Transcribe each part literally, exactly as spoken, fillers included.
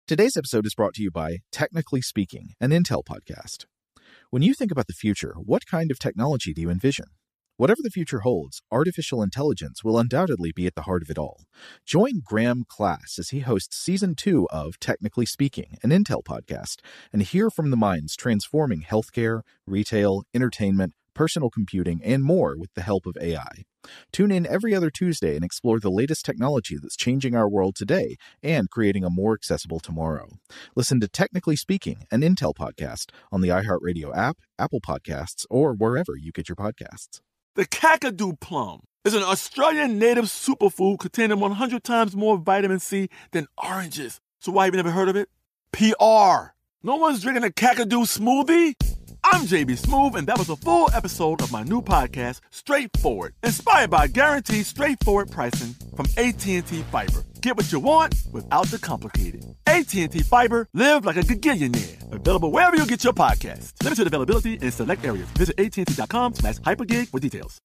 Today's episode is brought to you by Technically Speaking, an Intel podcast. When you think about the future, what kind of technology do you envision? Whatever the future holds, artificial intelligence will undoubtedly be at the heart of it all. Join Graham Class as he hosts Season two of Technically Speaking, an Intel podcast, and hear from the minds transforming healthcare, retail, entertainment, personal computing, and more with the help of A I. Tune in every other Tuesday and explore the latest technology that's changing our world today and creating a more accessible tomorrow. Listen to Technically Speaking, an Intel podcast on the iHeartRadio app, Apple Podcasts, or wherever you get your podcasts. The Kakadu plum is an Australian native superfood containing one hundred times more vitamin C than oranges. So why have you never heard of it? P R. No one's drinking a Kakadu smoothie? I'm J B Smoove, and that was a full episode of my new podcast, Straightforward, inspired by guaranteed straightforward pricing from A T and T Fiber. Get what you want without the complicated. A T and T Fiber, live like a gigillionaire. Available wherever you get your podcasts. Limited availability in select areas. Visit AT&T.com slash hypergig for details.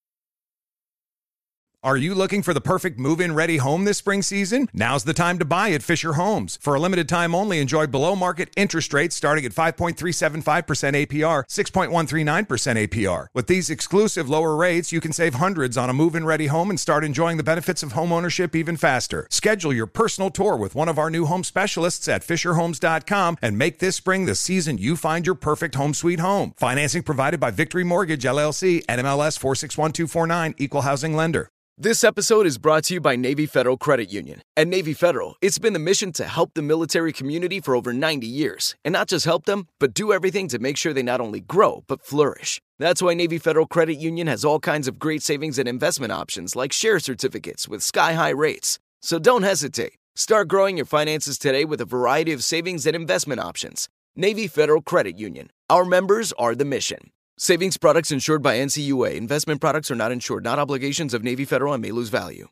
Are you looking for the perfect move-in ready home this spring season? Now's the time to buy at Fisher Homes. For a limited time only, enjoy below-market interest rates starting at five point three seven five percent A P R, six point one three nine percent A P R. With these exclusive lower rates, you can save hundreds on a move-in ready home and start enjoying the benefits of home ownership even faster. Schedule your personal tour with one of our new home specialists at fisher homes dot com and make this spring the season you find your perfect home sweet home. Financing provided by Victory Mortgage, L L C, N M L S four six one two four nine, Equal Housing Lender. This episode is brought to you by Navy Federal Credit Union. At Navy Federal, it's been the mission to help the military community for over ninety years. And not just help them, but do everything to make sure they not only grow, but flourish. That's why Navy Federal Credit Union has all kinds of great savings and investment options like share certificates with sky-high rates. So don't hesitate. Start growing your finances today with a variety of savings and investment options. Navy Federal Credit Union. Our members are the mission. Savings products insured by N C U A. Investment products are not insured, not obligations of Navy Federal and may lose value.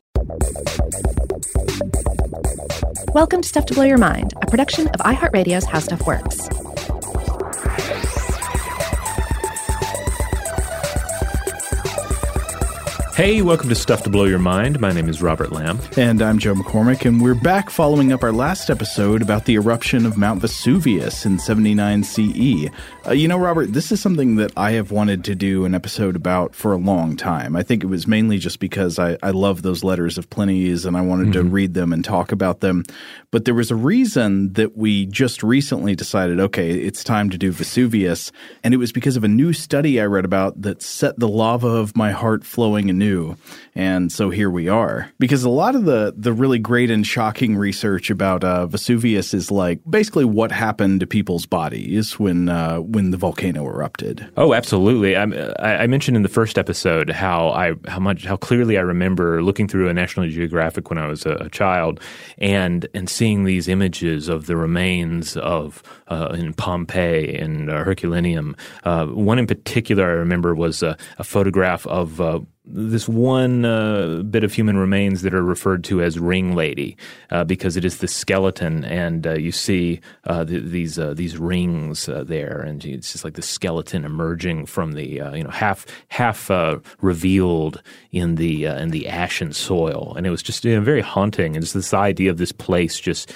Welcome to Stuff to Blow Your Mind, a production of iHeartRadio's How Stuff Works. Hey, welcome to Stuff to Blow Your Mind. My name is Robert Lamb. And I'm Joe McCormick, and we're back following up our last episode about the eruption of Mount Vesuvius in seventy-nine C E. Uh, you know, Robert, this is something that I have wanted to do an episode about for a long time. I think it was mainly just because I, I love those letters of Pliny's and I wanted mm-hmm. to read them and talk about them. But there was a reason that we just recently decided, okay, it's time to do Vesuvius. And it was because of a new study I read about that set the lava of my heart flowing anew. And so here we are. Because a lot of the, the really great and shocking research about uh, Vesuvius is like basically what happened to people's bodies when uh, when the volcano erupted. Oh, absolutely. I, I mentioned in the first episode how I how much how clearly I remember looking through a National Geographic when I was a, a child and and seeing these images of the remains of uh, in Pompeii and uh, Herculaneum. Uh, one in particular I remember was a, a photograph of uh, this one uh, bit of human remains that are referred to as Ring Lady uh, because it is the skeleton, and uh, you see uh, the, these uh, these rings uh, there, and it's just like the skeleton emerging from the uh, you know half half uh, revealed in the uh, in the ashen soil, and it was just you know, very haunting, and just this idea of this place just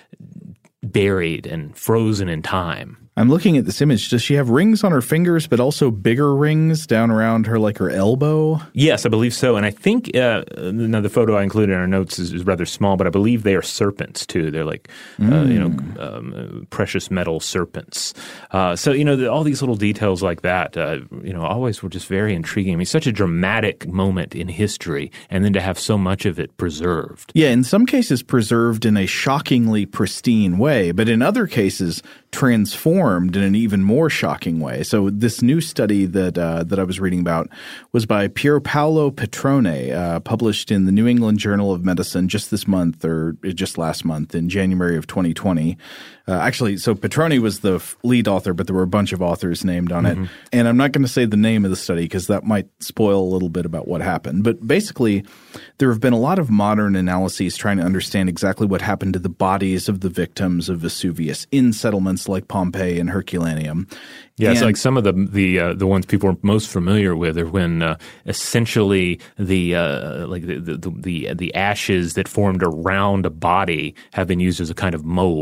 buried and frozen in time. I'm looking at this image. Does she have rings on her fingers, but also bigger rings down around her, like her elbow? Yes, I believe so. And I think uh, now the photo I included in our notes is, is rather small, but I believe they are serpents too. They're like mm. uh, you know um, precious metal serpents. Uh, so you know the, all these little details like that, uh, you know, always were just very intriguing. I mean, such a dramatic moment in history, and then to have so much of it preserved. Yeah, in some cases preserved in a shockingly pristine way, but in other cases transformed in an even more shocking way. So this new study that uh, that I was reading about was by Pier Paolo Petrone, uh, published in the New England Journal of Medicine just this month, or just last month in January of twenty twenty. Uh, actually, so Petrone was the f- lead author, but there were a bunch of authors named on mm-hmm. it. And I'm not going to say the name of the study because that might spoil a little bit about what happened. But basically, there have been a lot of modern analyses trying to understand exactly what happened to the bodies of the victims of Vesuvius in settlements like Pompeii and Herculaneum. Yeah, and, it's like some of the the uh, the ones people are most familiar with are when uh, essentially the uh, like the, the the the ashes that formed around a body have been used as a kind of mold.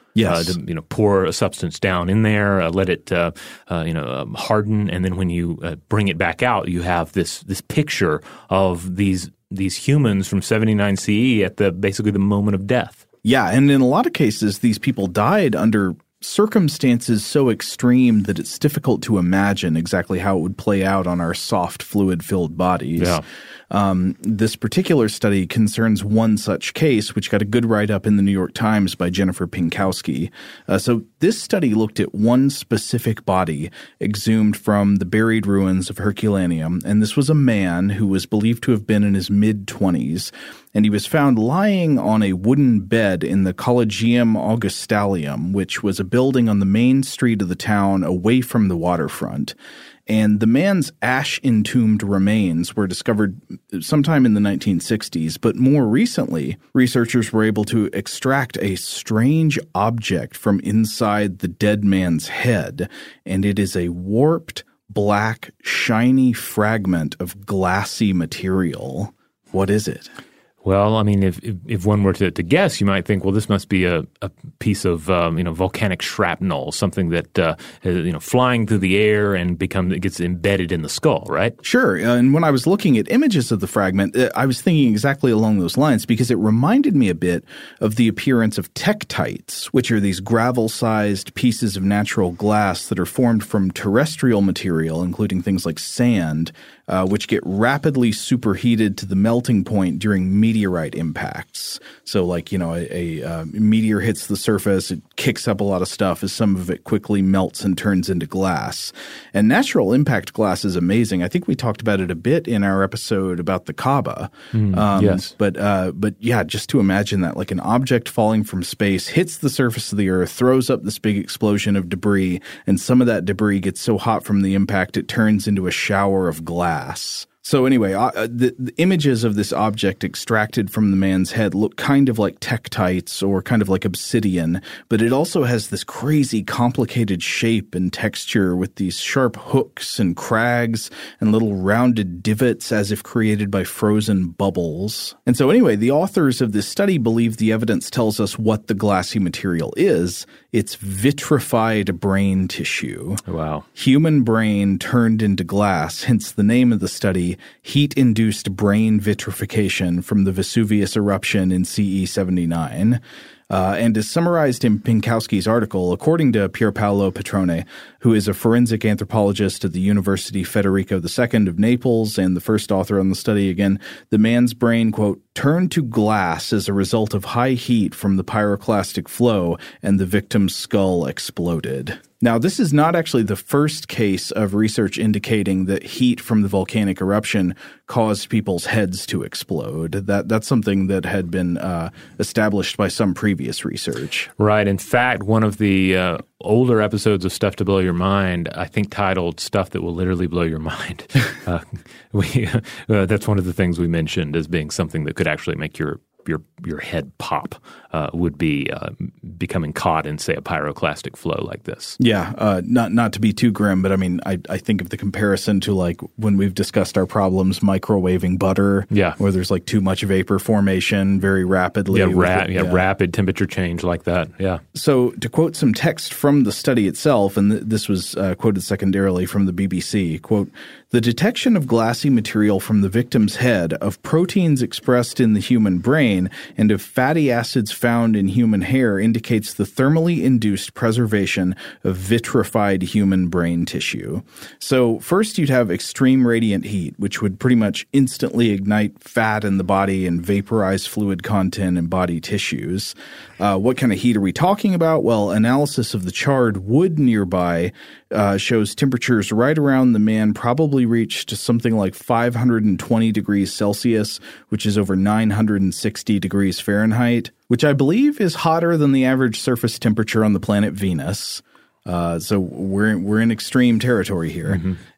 Yes. Uh, to, you know, pour a substance down in there, uh, let it, uh, uh, you know, um, harden, and then when you uh, bring it back out, you have this this picture of these these humans from seventy-nine C E at the basically the moment of death. Yeah, and in a lot of cases, these people died under circumstances so extreme that it's difficult to imagine exactly how it would play out on our soft, fluid-filled bodies. Yeah. Um, this particular study concerns one such case, which got a good write-up in the New York Times by Jennifer Pinkowski. Uh, so this study looked at one specific body exhumed from the buried ruins of Herculaneum, and this was a man who was believed to have been in his mid-twenties, and he was found lying on a wooden bed in the Collegium Augustaleum, which was a building on the main street of the town away from the waterfront. And the man's ash-entombed remains were discovered sometime in the nineteen sixties, but more recently, researchers were able to extract a strange object from inside the dead man's head, and it is a warped, black, shiny fragment of glassy material. What is it? Well, I mean, if if, if one were to, to guess, you might think, well, this must be a, a piece of um, you know volcanic shrapnel, something that uh, you know flying through the air and become it gets embedded in the skull, right? Sure. Uh, and when I was looking at images of the fragment, uh, I was thinking exactly along those lines because it reminded me a bit of the appearance of tektites, which are these gravel-sized pieces of natural glass that are formed from terrestrial material, including things like sand, uh, which get rapidly superheated to the melting point during meteorite impacts. So like, you know, a, a uh, meteor hits the surface, it kicks up a lot of stuff as some of it quickly melts and turns into glass. And natural impact glass is amazing. I think we talked about it a bit in our episode about the Kaaba. Mm, um, yes. But, uh, but yeah, just to imagine that, like an object falling from space hits the surface of the Earth, throws up this big explosion of debris, and some of that debris gets so hot from the impact it turns into a shower of glass. So anyway, uh, the, the images of this object extracted from the man's head look kind of like tektites or kind of like obsidian, but it also has this crazy complicated shape and texture with these sharp hooks and crags and little rounded divots as if created by frozen bubbles. And so anyway, the authors of this study believe the evidence tells us what the glassy material is. It's vitrified brain tissue. Wow. Human brain turned into glass, hence the name of the study, Heat-Induced Brain Vitrification from the Vesuvius Eruption in C E seventy-nine. Uh, and as summarized in Pinkowski's article, according to Pierpaolo Petrone, who is a forensic anthropologist at the University Federico the Second of Naples and the first author on the study, again, the man's brain, quote, turned to glass as a result of high heat from the pyroclastic flow, and the victim's skull exploded. Now, this is not actually the first case of research indicating that heat from the volcanic eruption caused people's heads to explode. That That's something that had been uh, established by some previous research. Right. In fact, one of the uh, older episodes of Stuff to Blow Your Mind, I think titled Stuff That Will Literally Blow Your Mind. uh, we, uh, that's one of the things we mentioned as being something that could actually make your your your head pop, uh, would be uh, becoming caught in, say, a pyroclastic flow like this. Yeah, uh, not not to be too grim, but I mean, I, I think of the comparison to like when we've discussed our problems microwaving butter, yeah, where there's like too much vapor formation very rapidly. Yeah, ra- it, yeah, yeah, rapid temperature change like that, yeah. So to quote some text from the study itself, and th- this was uh, quoted secondarily from the B B C, quote, the detection of glassy material from the victim's head, of proteins expressed in the human brain, and of fatty acids found in human hair indicates the thermally induced preservation of vitrified human brain tissue. So first you'd have extreme radiant heat, which would pretty much instantly ignite fat in the body and vaporize fluid content in body tissues. Uh, what kind of heat are we talking about? Well, analysis of the charred wood nearby uh, shows temperatures right around the man probably reached something like five hundred twenty degrees Celsius, which is over nine hundred sixty degrees Fahrenheit, which I believe is hotter than the average surface temperature on the planet Venus. Uh, so we're we're in extreme territory here. Mm-hmm.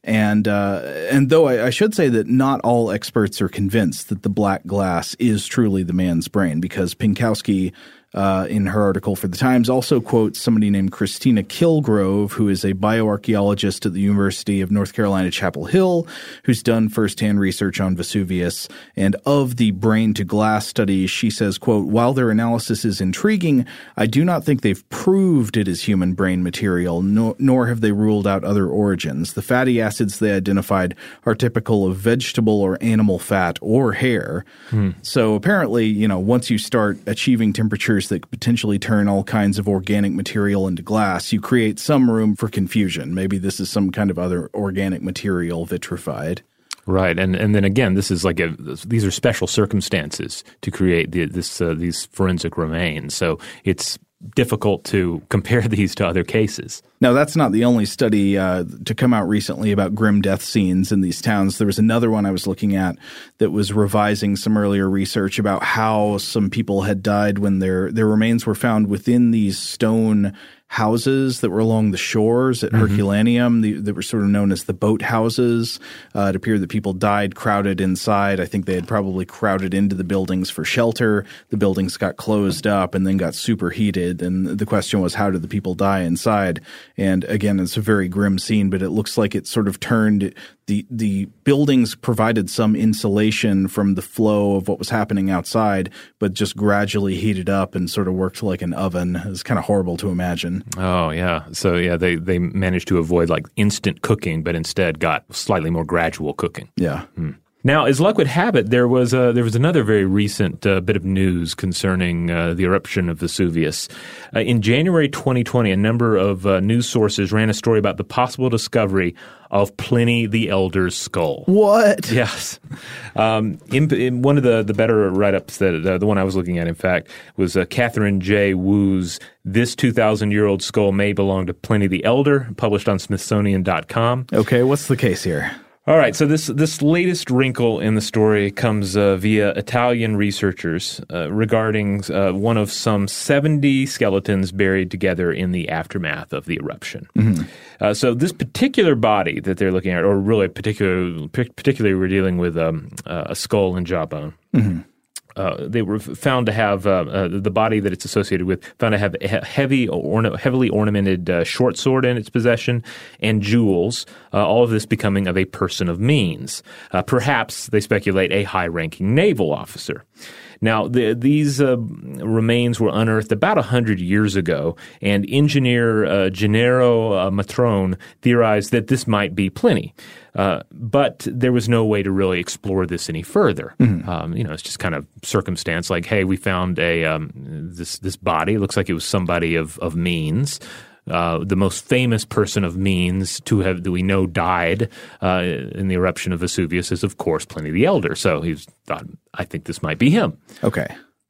And uh, and though I, I should say that not all experts are convinced that the black glass is truly the man's brain, because Pinkowski Uh, in her article for the Times, also quotes somebody named Christina Kilgrove, who is a bioarchaeologist at the University of North Carolina, Chapel Hill, who's done firsthand research on Vesuvius. And of the brain-to-glass studies, she says, quote, "While their analysis is intriguing, I do not think they've proved it is human brain material, nor, nor have they ruled out other origins. The fatty acids they identified are typical of vegetable or animal fat or hair." Hmm. So apparently, you know, once you start achieving temperatures that could potentially turn all kinds of organic material into glass, you create some room for confusion. Maybe this is some kind of other organic material vitrified. Right, and and then again, this is like a these are special circumstances to create the, this uh, these forensic remains. So it's difficult to compare these to other cases. Now, that's not the only study uh, to come out recently about grim death scenes in these towns. There was another one I was looking at that was revising some earlier research about how some people had died when their their remains were found within these stone houses that were along the shores at mm-hmm. Herculaneum, the, that were sort of known as the boat houses. Uh, it appeared that people died crowded inside. I think they had probably crowded into the buildings for shelter. The buildings got closed up and then got superheated. And the question was, how did the people die inside? And again, it's a very grim scene, but it looks like it sort of turned the the buildings provided some insulation from the flow of what was happening outside, but just gradually heated up and sort of worked like an oven. It was kind of horrible to imagine. Oh, yeah. So, yeah, they, they managed to avoid like instant cooking, but instead got slightly more gradual cooking. Yeah. Hmm. Now, as luck would have it, there was a, there was another very recent uh, bit of news concerning uh, the eruption of Vesuvius. Uh, in January twenty twenty, a number of uh, news sources ran a story about the possible discovery of Pliny the Elder's skull. What? Yes. Um, in, in one of the, the better write-ups, that uh, the one I was looking at, in fact, was uh, Catherine J. Wu's "This two thousand year old Skull May Belong to Pliny the Elder," published on Smithsonian dot com. Okay, what's the case here? All right, so this this latest wrinkle in the story comes uh, via Italian researchers uh, regarding uh, one of some seventy skeletons buried together in the aftermath of the eruption. Mm-hmm. Uh, so this particular body that they're looking at, or really particular, particularly we're dealing with um, uh, a skull and jawbone. Mm-hmm. Uh, they were found to have uh, uh, the body that it's associated with found to have a heavy, orna- heavily ornamented uh, short sword in its possession and jewels. Uh, all of this becoming of a person of means, uh, perhaps they speculate a high-ranking naval officer. Now, the, these uh, remains were unearthed about one hundred years ago, and engineer uh, Gennaro uh, Matrone theorized that this might be Pliny. Uh, but there was no way to really explore this any further. Mm-hmm. Um, you know, it's just kind of circumstance, like, hey, we found a um, this this body. It looks like it was somebody of, of means. Uh, the most famous person of means to have that we know died uh, in the eruption of Vesuvius is, of course, Pliny the Elder. So he thought, I think this might be him. Okay.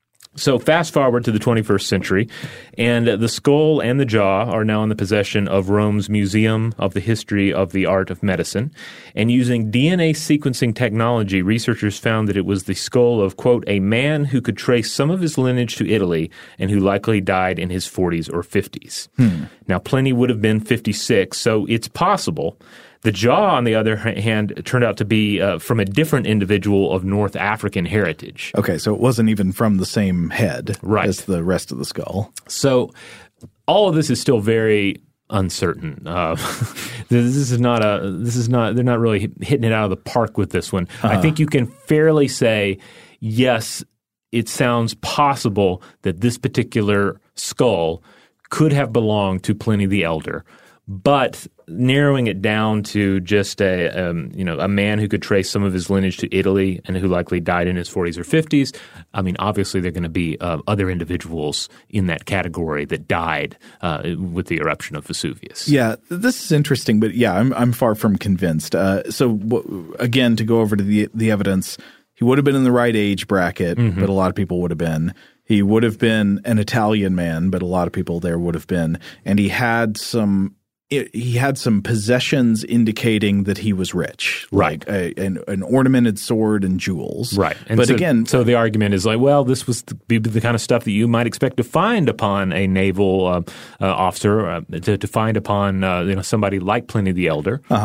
So fast forward to the twenty-first century, and the skull and the jaw are now in the possession of Rome's Museum of the History of the Art of Medicine. And using D N A sequencing technology, researchers found that it was the skull of, quote, a man who could trace some of his lineage to Italy and who likely died in his forties or fifties. Hmm. Now, Pliny would have been fifty-six, so it's possible. The jaw, on the other hand, turned out to be uh, from a different individual of North African heritage. Okay, so it wasn't even from the same head right. as the rest of the skull. So all of this is still very uncertain. Uh, this is not a. This is not. They're not really hitting it out of the park with this one. Uh-huh. I think you can fairly say, yes, it sounds possible that this particular skull could have belonged to Pliny the Elder. But narrowing it down to just a um, you know a man who could trace some of his lineage to Italy and who likely died in his forties or fifties, I mean, obviously there are going to be uh, other individuals in that category that died uh, with the eruption of Vesuvius. Yeah, this is interesting, but yeah, I'm I'm far from convinced. Uh, so w- again, to go over to the the evidence, he would have been in the right age bracket, mm-hmm. but a lot of people would have been. He would have been an Italian man, but a lot of people there would have been, and he had some. It, he had some possessions indicating that he was rich, right? Like a, an, an ornamented sword and jewels, right? And but so, again, so the argument is like, well, this was the, the kind of stuff that you might expect to find upon a naval uh, uh, officer, uh, to, to find upon uh, you know somebody like Pliny the Elder. Uh huh.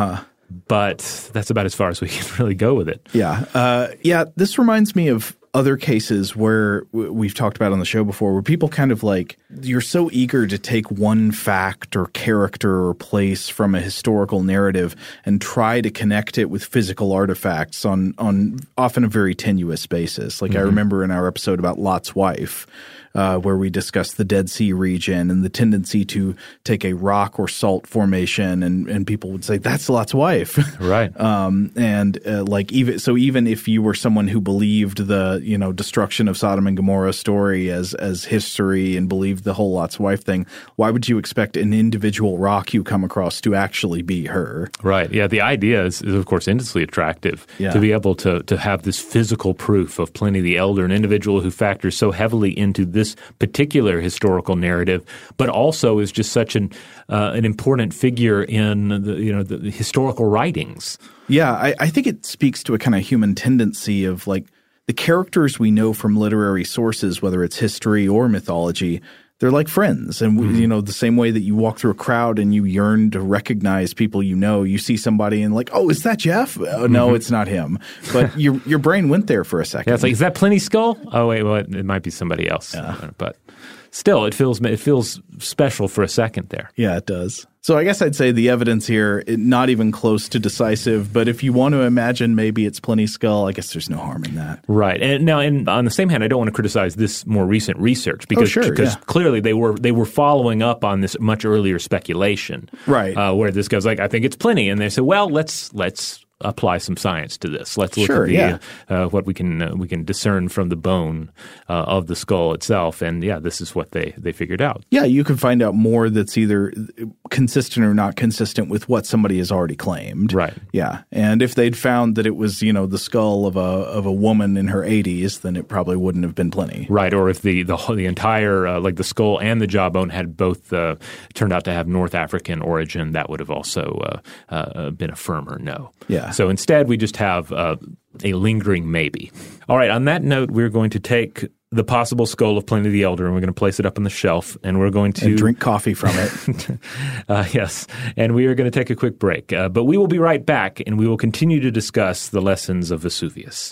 but that's about as far as we can really go with it. Yeah. Uh, yeah, this reminds me of other cases where w- we've talked about on the show before, where people kind of like, you're so eager to take one fact or character or place from a historical narrative and try to connect it with physical artifacts on, on often a very tenuous basis. Like mm-hmm. I remember in our episode about Lot's wife, Uh, where we discussed the Dead Sea region and the tendency to take a rock or salt formation, and, and people would say, that's Lot's wife. Right. um, and uh, like even so even if you were someone who believed the, you know, destruction of Sodom and Gomorrah story as as history and believed the whole Lot's wife thing, why would you expect an individual rock you come across to actually be her? Right. Yeah. The idea is, is of course, endlessly attractive yeah. to be able to to have this physical proof of Pliny the Elder, an individual who factors so heavily into this particular historical narrative, but also is just such an uh, an important figure in the, you know, the, the historical writings. Yeah, I, I think it speaks to a kind of human tendency of like the characters we know from literary sources, whether it's history or mythology. They're like friends. And, we, mm-hmm. you know, the same way that you walk through a crowd and you yearn to recognize people you know, you see somebody and like, oh, is that Jeff? Oh, no, mm-hmm. it's not him. But your your brain went there for a second. Yeah, it's like, is that Pliny's skull? Oh, wait, well, it, it might be somebody else. Yeah. But still, it feels it feels special for a second there. Yeah, it does. So I guess I'd say the evidence here, it, not even close to decisive, but if you want to imagine maybe it's Pliny's skull, I guess there's no harm in that. Right. And now, and on the same hand, I don't want to criticize this more recent research because, oh, sure, because yeah. clearly they were they were following up on this much earlier speculation. Right. Uh, where this guy's like, I think it's Pliny. And they said, well, let's let's apply some science to this. Let's look sure, at the, yeah. uh, what we can uh, we can discern from the bone uh, of the skull itself. And yeah, this is what they, they figured out. Yeah, you can find out more that's either consistent or not consistent with what somebody has already claimed. Right. Yeah. And if they'd found that it was, you know, the skull of a of a woman in her eighties, then it probably wouldn't have been Pliny. Right. Or if the the, the entire uh, like the skull and the jawbone had both uh, turned out to have North African origin, that would have also uh, uh, been a firmer no. Yeah. So instead, we just have uh, a lingering maybe. All right. On that note, we're going to take the possible skull of Pliny the Elder, and we're going to place it up on the shelf, and we're going to and drink coffee from it. uh, yes, and we are going to take a quick break. Uh, but we will be right back, and we will continue to discuss the lessons of Vesuvius.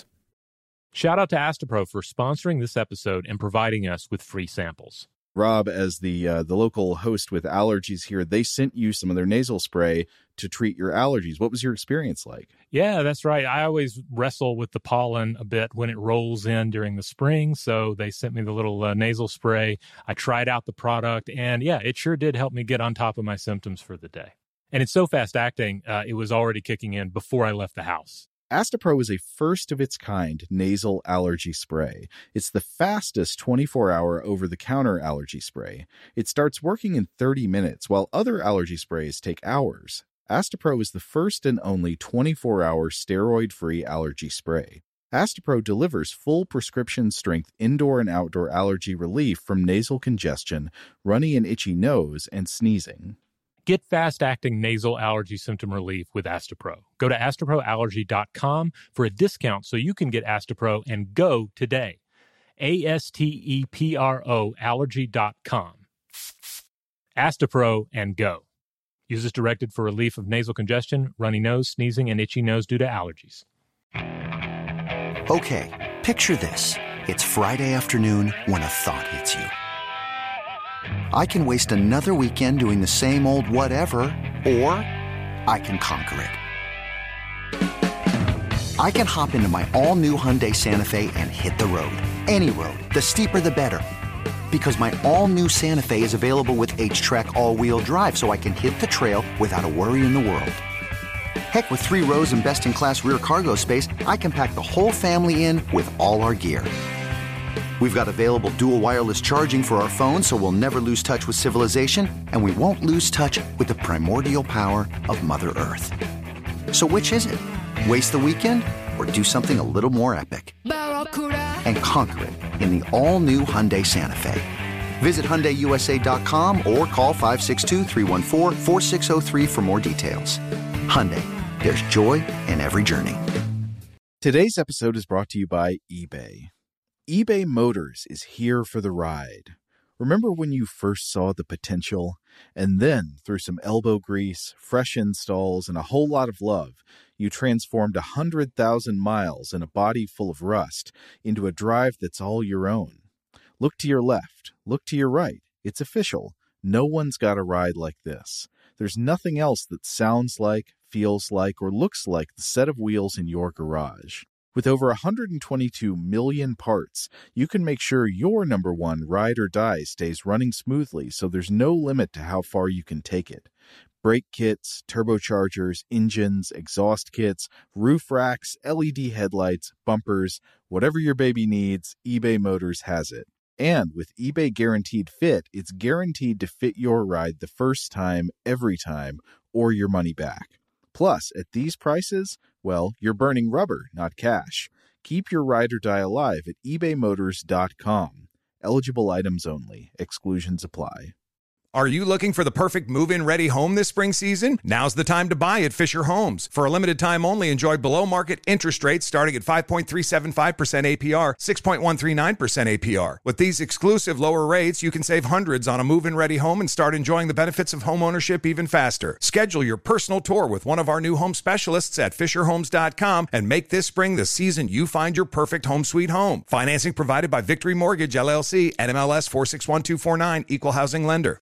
Shout out to Astepro for sponsoring this episode and providing us with free samples. Rob, as the uh, the local host with allergies here, they sent you some of their nasal spray to treat your allergies. What was your experience like? Yeah, that's right. I always wrestle with the pollen a bit when it rolls in during the spring, so they sent me the little uh, nasal spray. I tried out the product, and yeah, it sure did help me get on top of my symptoms for the day. And it's so fast-acting, uh, it was already kicking in before I left the house. Astepro is a first-of-its-kind nasal allergy spray. It's the fastest twenty-four hour over-the-counter allergy spray. It starts working in thirty minutes, while other allergy sprays take hours. Astepro is the first and only twenty-four hour steroid-free allergy spray. Astepro delivers full prescription-strength indoor and outdoor allergy relief from nasal congestion, runny and itchy nose, and sneezing. Get fast-acting nasal allergy symptom relief with Astepro. Go to astepro allergy dot com for a discount so you can get Astepro and go today. A S T E P R O allergy dot com. Astepro and go. Use as directed for relief of nasal congestion, runny nose, sneezing, and itchy nose due to allergies. Okay, picture this. It's Friday afternoon when a thought hits you. I can waste another weekend doing the same old whatever, or I can conquer it. I can hop into my all-new Hyundai Santa Fe and hit the road. Any road. The steeper, the better. Because my all-new Santa Fe is available with H-Track all-wheel drive, so I can hit the trail without a worry in the world. Heck, with three rows and best-in-class rear cargo space, I can pack the whole family in with all our gear. We've got available dual wireless charging for our phones, so we'll never lose touch with civilization, and we won't lose touch with the primordial power of Mother Earth. So which is it? Waste the weekend or do something a little more epic? And conquer it in the all-new Hyundai Santa Fe. Visit Hyundai U S A dot com or call five six two, three one four, four six zero three for more details. Hyundai, there's joy in every journey. Today's episode is brought to you by eBay. eBay Motors is here for the ride. Remember when you first saw the potential? And then, through some elbow grease, fresh installs, and a whole lot of love, you transformed one hundred thousand miles and a body full of rust into a drive that's all your own. Look to your left. Look to your right. It's official. No one's got a ride like this. There's nothing else that sounds like, feels like, or looks like the set of wheels in your garage. With over one hundred twenty-two million parts, you can make sure your number one ride or die stays running smoothly, so there's no limit to how far you can take it. Brake kits, turbochargers, engines, exhaust kits, roof racks, L E D headlights, bumpers, whatever your baby needs, eBay Motors has it. And with eBay Guaranteed Fit, it's guaranteed to fit your ride the first time, every time, or your money back. Plus, at these prices, well, you're burning rubber, not cash. Keep your ride or die alive at ebay motors dot com. Eligible items only. Exclusions apply. Are you looking for the perfect move-in ready home this spring season? Now's the time to buy at Fisher Homes. For a limited time only, enjoy below-market interest rates starting at five point three seven five percent A P R, six point one three nine percent A P R. With these exclusive lower rates, you can save hundreds on a move-in ready home and start enjoying the benefits of homeownership even faster. Schedule your personal tour with one of our new home specialists at fisher homes dot com and make this spring the season you find your perfect home sweet home. Financing provided by Victory Mortgage, L L C, N M L S four six one two four nine, Equal Housing Lender.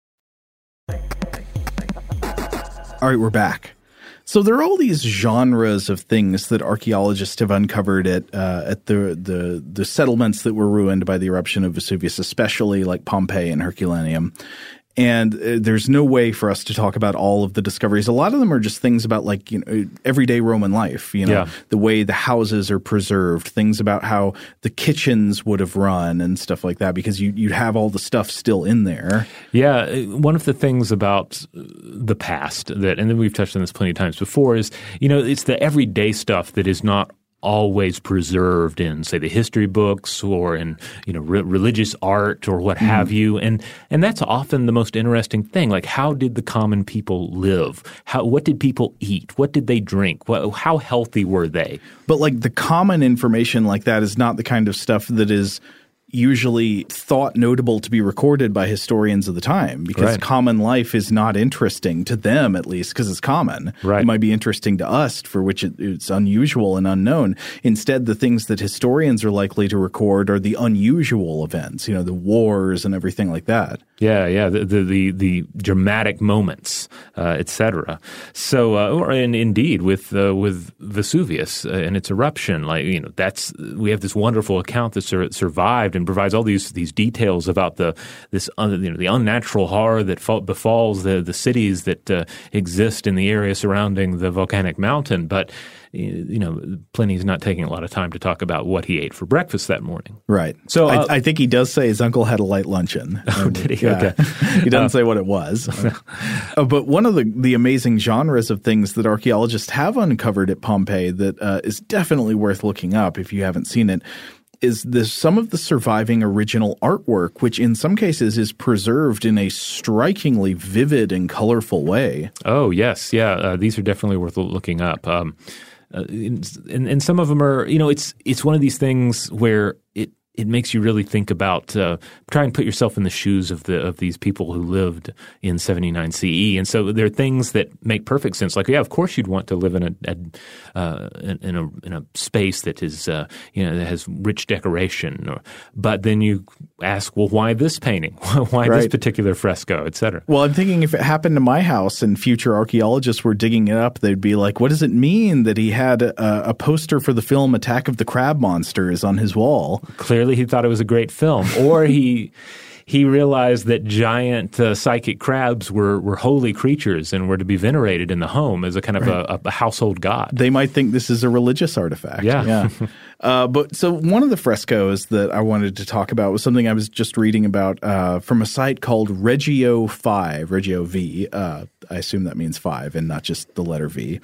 All right, we're back. So there are all these genres of things that archaeologists have uncovered at uh, at the, the the settlements that were ruined by the eruption of Vesuvius, especially like Pompeii and Herculaneum. And uh, there's no way for us to talk about all of the discoveries. A lot of them are just things about like, you know, everyday Roman life, you know, yeah. the way the houses are preserved, things about how the kitchens would have run and stuff like that, because you, you'd have all the stuff still in there. Yeah. One of the things about the past that, and then we've touched on this plenty of times before, is, you know, it's the everyday stuff that is not always preserved in, say, the history books or in, you know, re- religious art or what have mm. you. And and that's often the most interesting thing. Like, how did the common people live? How what did people eat? What did they drink? What, how healthy were they? But like the common information like that is not the kind of stuff that is usually thought notable to be recorded by historians of the time, because right. common life is not interesting to them, at least, because it's common. Right. It might be interesting to us, for which it, it's unusual and unknown. Instead, the things that historians are likely to record are the unusual events, you know, the wars and everything like that. Yeah, yeah, the the the, the dramatic moments, uh, et cetera. So, uh, or and indeed with uh, with Vesuvius uh, and its eruption, like, you know, that's we have this wonderful account that sur- survived and provides all these these details about the this un, you know the unnatural horror that fall, befalls the the cities that uh, exist in the area surrounding the volcanic mountain, but. You know, Pliny's not taking a lot of time to talk about what he ate for breakfast that morning. Right. So uh, I, I think he does say his uncle had a light luncheon. Oh, and, did he? Yeah. Okay. He doesn't uh, say what it was. uh, but one of the, the amazing genres of things that archaeologists have uncovered at Pompeii that uh, is definitely worth looking up if you haven't seen it is this, some of the surviving original artwork, which in some cases is preserved in a strikingly vivid and colorful way. Oh, yes. Yeah. Uh, these are definitely worth looking up. Um, Uh, and, and some of them are, you know, it's it's one of these things where it it makes you really think about uh, try and put yourself in the shoes of the of these people who lived in seventy-nine C E. And so there are things that make perfect sense. Like, yeah, of course you'd want to live in a, a uh, in a in a space that is uh, you know that has rich decoration. Or, but then you ask, well, why this painting? Why right. this particular fresco, et cetera? Well, I'm thinking if it happened to my house and future archaeologists were digging it up, they'd be like, what does it mean that he had a, a poster for the film Attack of the Crab Monsters on his wall? Clearly he thought it was a great film. Or he he realized that giant uh, psychic crabs were, were holy creatures and were to be venerated in the home as a kind of right. a, a household god. They might think this is a religious artifact. Yeah. yeah. Uh, but so one of the frescoes that I wanted to talk about was something I was just reading about uh, from a site called Regio five, Regio V. Uh, I assume that means five and not just the letter V,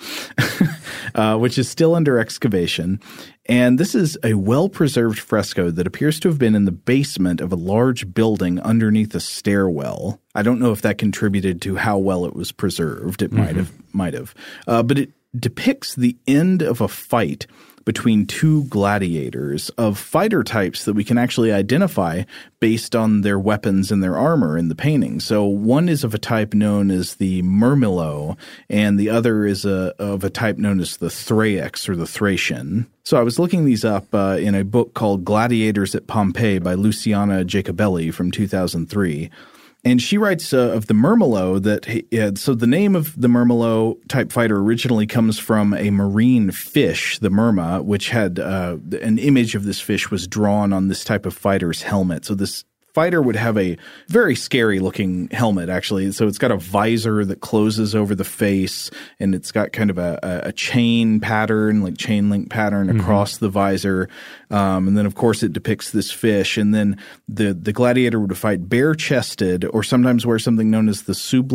uh, which is still under excavation. And this is a well-preserved fresco that appears to have been in the basement of a large building underneath a stairwell. I don't know if that contributed to how well it was preserved. It mm-hmm. might have, might have. Uh, but it depicts the end of a fight between two gladiators of fighter types that we can actually identify based on their weapons and their armor in the painting. So one is of a type known as the Murmillo, and the other is a, of a type known as the Thraex or the Thracian. So I was looking these up uh, in a book called Gladiators at Pompeii by Luciana Jacobelli from two thousand three. And she writes uh, of the Murmillo that uh, – so the name of the Murmillo type fighter originally comes from a marine fish, the Murma, which had uh, – an image of this fish was drawn on this type of fighter's helmet. So this fighter would have a very scary-looking helmet, actually. So it's got a visor that closes over the face, and it's got kind of a, a chain pattern, like chain link pattern mm-hmm. across the visor. Um, and then, of course, it depicts this fish. And then the, the gladiator would fight bare-chested or sometimes wear something known as the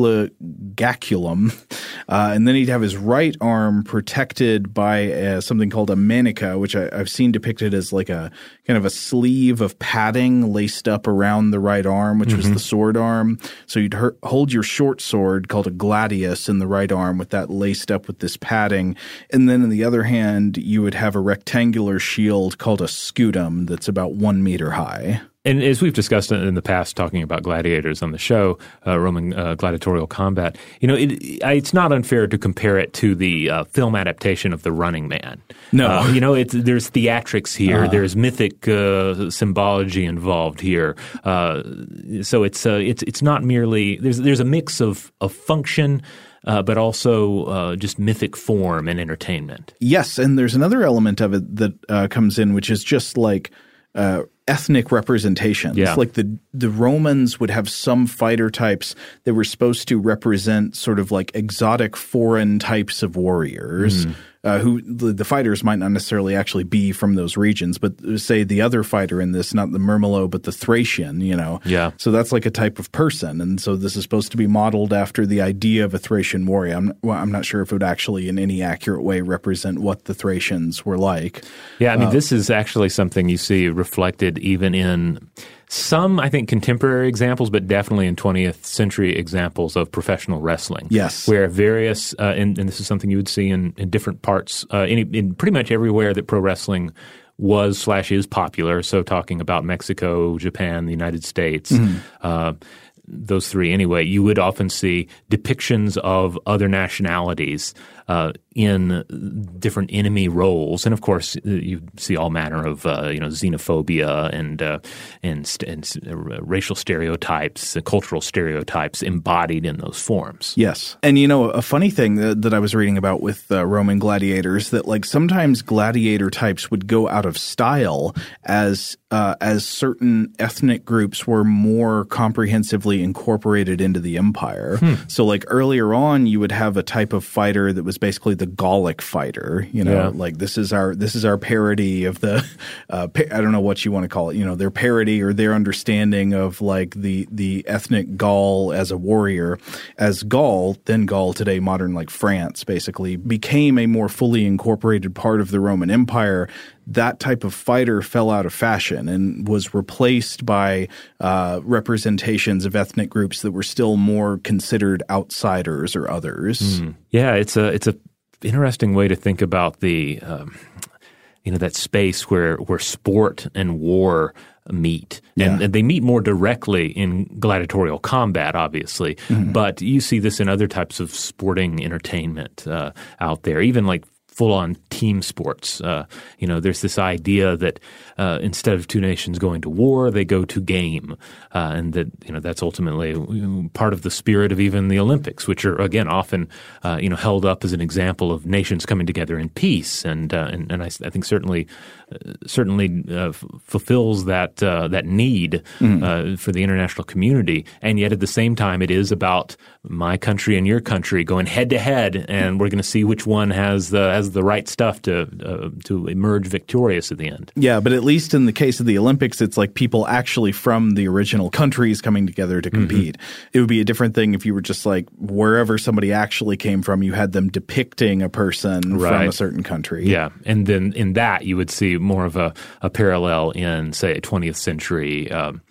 sublegaculum. Uh, and then he'd have his right arm protected by uh, something called a manica, which I, I've seen depicted as like a kind of a sleeve of padding laced up around the right arm, which mm-hmm. was the sword arm. So you'd her- hold your short sword called a gladius in the right arm with that laced up with this padding. And then in the other hand, you would have a rectangular shield called a scutum that's about one meter high. And as we've discussed in the past, talking about gladiators on the show, uh, Roman uh, gladiatorial combat, you know, it, it's not unfair to compare it to the uh, film adaptation of The Running Man. No, uh, you know, it's, there's theatrics here, uh, there's mythic uh, symbology involved here. Uh, so it's uh, it's it's not merely there's there's a mix of of function. Uh, but also uh, just mythic form and entertainment. Yes, and there's another element of it that uh, comes in, which is just like uh, ethnic representations. Yeah. Like the the Romans would have some fighter types that were supposed to represent sort of like exotic foreign types of warriors. Mm. Uh, who the, the fighters might not necessarily actually be from those regions, but say the other fighter in this, not the Murmillo, but the Thracian, you know. Yeah. So that's like a type of person. And so this is supposed to be modeled after the idea of a Thracian warrior. I'm, well, I'm not sure if it would actually in any accurate way represent what the Thracians were like. Yeah, I mean, uh, this is actually something you see reflected even in some, I think, contemporary examples, but definitely in twentieth century examples of professional wrestling. Yes. Where various, uh, and, and this is something you would see in, in different parts, uh, in, in pretty much everywhere that pro wrestling was slash is popular. So talking about Mexico, Japan, the United States, mm-hmm. uh, those three anyway, you would often see depictions of other nationalities uh, in different enemy roles, and of course you see all manner of uh, you know xenophobia and uh, and, st- and uh, racial stereotypes, uh, cultural stereotypes embodied in those forms. Yes, and you know a funny thing that, that I was reading about with uh, Roman gladiators, that like sometimes gladiator types would go out of style as uh, as certain ethnic groups were more comprehensively incorporated into the empire. Hmm. So like earlier on, you would have a type of fighter that was basically the Gallic fighter. You know, yeah. like this is our this is our parody of the uh, pa- I don't know what you want to call it. You know, their parody or their understanding of like the the ethnic Gaul as a warrior. As Gaul, then Gaul today, modern like France, basically became a more fully incorporated part of the Roman Empire. That type of fighter fell out of fashion and was replaced by uh, representations of ethnic groups that were still more considered outsiders or others. Mm. Yeah, it's a it's a interesting way to think about the um, you know that space where where sport and war meet. Yeah. And, and they meet more directly in gladiatorial combat, obviously. Mm-hmm. But you see this in other types of sporting entertainment uh, out there, even like full-on team sports. Uh, you know, there's this idea that uh, instead of two nations going to war, they go to game, uh, and that you know that's ultimately part of the spirit of even the Olympics, which are again often uh, you know held up as an example of nations coming together in peace, and uh, and, and I, I think certainly uh, certainly uh, f- fulfills that uh, that need mm-hmm. uh, for the international community, and yet at the same time, it is about my country and your country going head to head, and we're going to see which one has the has the right stuff to uh, to emerge victorious at the end. Yeah, but at least in the case of the Olympics, it's like people actually from the original countries coming together to compete. Mm-hmm. It would be a different thing if you were just like wherever somebody actually came from, you had them depicting a person right. from a certain country. Yeah, and then in that you would see more of a, a parallel in, say, twentieth century um,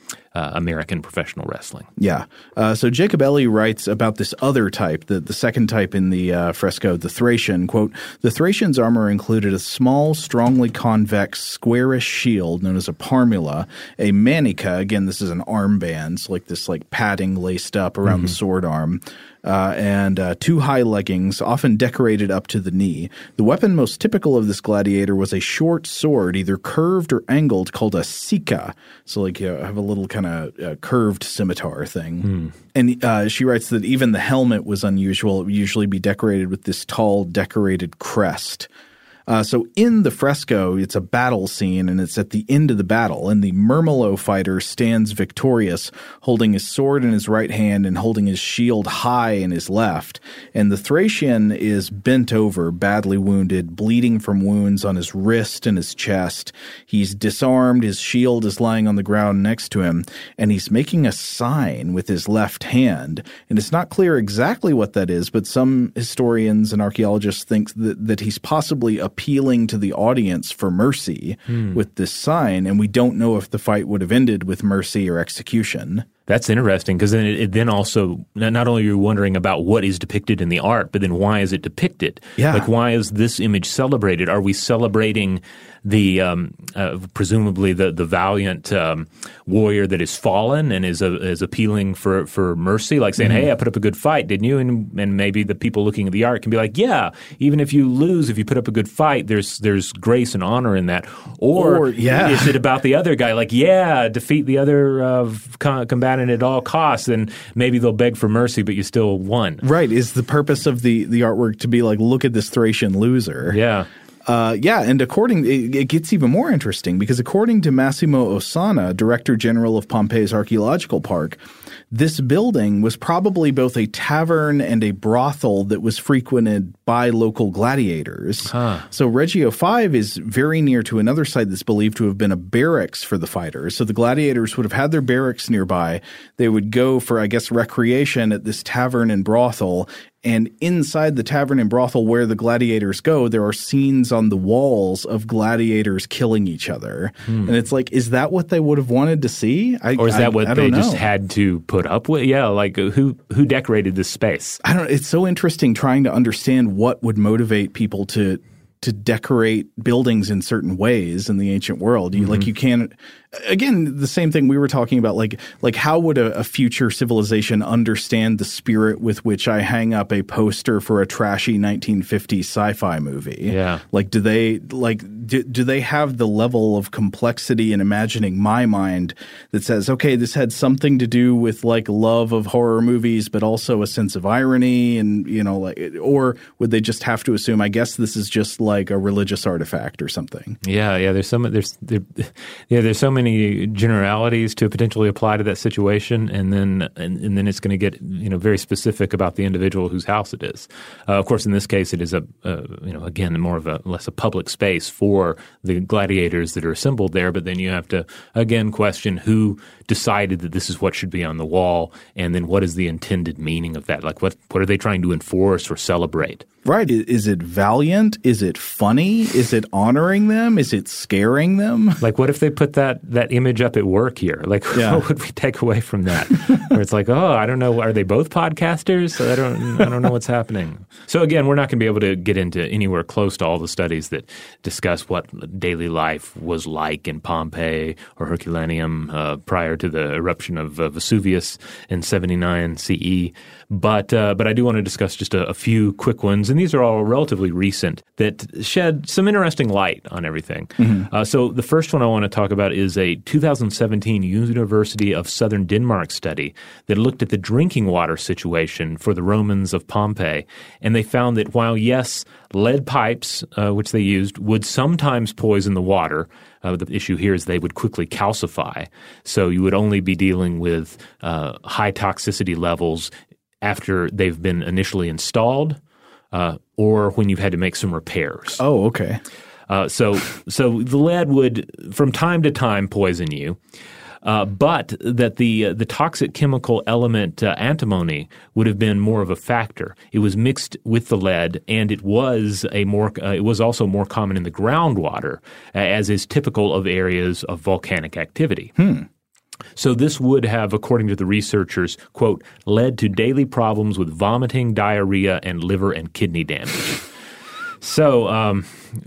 uh, American professional wrestling. Yeah. Uh, so Jacob Ellie writes about this other type, the, the second type in the uh, fresco, the Thracian. Quote, the Thracian's armor included a small, strongly convex, squarish shield known as a parmula, a manica, again, this is an armband, so like this like padding laced up around mm-hmm. the sword arm, Uh, and uh, two high leggings, often decorated up to the knee. The weapon most typical of this gladiator was a short sword, either curved or angled, called a sica. So like you know, have a little kind of uh, curved scimitar thing. Hmm. And uh, she writes that even the helmet was unusual. It would usually be decorated with this tall, decorated crest. Uh, so in the fresco, it's a battle scene, and it's at the end of the battle, and the Murmillo fighter stands victorious, holding his sword in his right hand and holding his shield high in his left. And the Thracian is bent over, badly wounded, bleeding from wounds on his wrist and his chest. He's disarmed, his shield is lying on the ground next to him, and he's making a sign with his left hand. And it's not clear exactly what that is, but some historians and archaeologists think that, that he's possibly appealing to the audience for mercy hmm. with this sign, and we don't know if the fight would have ended with mercy or execution. That's interesting, because then it, it then also not only are you wondering about what is depicted in the art, but then why is it depicted? Yeah. Like, why is this image celebrated? Are we celebrating the um, uh, presumably the the valiant um, warrior that is fallen and is uh, is appealing for for mercy, like saying, mm-hmm. "Hey, I put up a good fight, didn't you?" And and maybe the people looking at the art can be like, "Yeah, even if you lose, if you put up a good fight, there's there's grace and honor in that." Or, or yeah. is it about the other guy? Like, yeah, defeat the other uh, combatant at all costs, and maybe they'll beg for mercy, but you still won. Right. Is the purpose of the the artwork to be like, look at this Thracian loser? Yeah. Uh, yeah, and according it, it gets even more interesting, because according to Massimo Ossana, Director General of Pompeii's Archaeological Park, this building was probably both a tavern and a brothel that was frequented by local gladiators. Huh. So Reggio five is very near to another site that's believed to have been a barracks for the fighters. So the gladiators would have had their barracks nearby. They would go for, I guess, recreation at this tavern and brothel. And inside the tavern and brothel where the gladiators go, there are scenes on the walls of gladiators killing each other. Hmm. And it's like, is that what they would have wanted to see? I, or is that I, what I they know. just had to put up with? Yeah, like who who decorated this space? I don't know. It's so interesting trying to understand what would motivate people to to decorate buildings in certain ways in the ancient world. You, mm-hmm. Like you can't – again, the same thing we were talking about, like like how would a, a future civilization understand the spirit with which I hang up a poster for a trashy nineteen fifties sci-fi movie? Yeah. Like do they – like do, do they have the level of complexity in imagining my mind that says, okay, this had something to do with like love of horror movies but also a sense of irony and, you know, like – or would they just have to assume, I guess this is just like like a religious artifact or something? Yeah, yeah. There's so many. There's there, yeah. There's so many generalities to potentially apply to that situation, and then and, and then it's going to get you know very specific about the individual whose house it is. Uh, of course, in this case, it is a uh, you know again more of a less a public space for the gladiators that are assembled there. But then you have to again question who decided that this is what should be on the wall, and then what is the intended meaning of that? Like what what are they trying to enforce or celebrate? Right. Is it valiant? Is it funny? Is it honoring them? Is it scaring them? Like, what if they put that that image up at work here? Like, yeah. What would we take away from that? Where it's like, oh, I don't know. Are they both podcasters? I don't I don't know what's happening. So again, we're not going to be able to get into anywhere close to all the studies that discuss what daily life was like in Pompeii or Herculaneum uh, prior to the eruption of uh, Vesuvius in seventy-nine C E. But uh, but I do want to discuss just a, a few quick ones, and these are all relatively recent that shed some interesting light on everything. Mm-hmm. Uh, so the first one I want to talk about is a two thousand seventeen University of Southern Denmark study that looked at the drinking water situation for the Romans of Pompeii, and they found that while, yes, lead pipes, uh, which they used, would sometimes poison the water, Uh, the issue here is they would quickly calcify. So you would only be dealing with uh, high toxicity levels after they've been initially installed uh, or when you've had to make some repairs. Oh, okay. Uh, so so the lead would from time to time poison you. Uh, but that the uh, the toxic chemical element uh, antimony would have been more of a factor. It was mixed with the lead, and it was a more uh, it was also more common in the groundwater, uh, as is typical of areas of volcanic activity. Hmm. So this would have, according to the researchers, quote, led to daily problems with vomiting, diarrhea, and liver and kidney damage. So, um,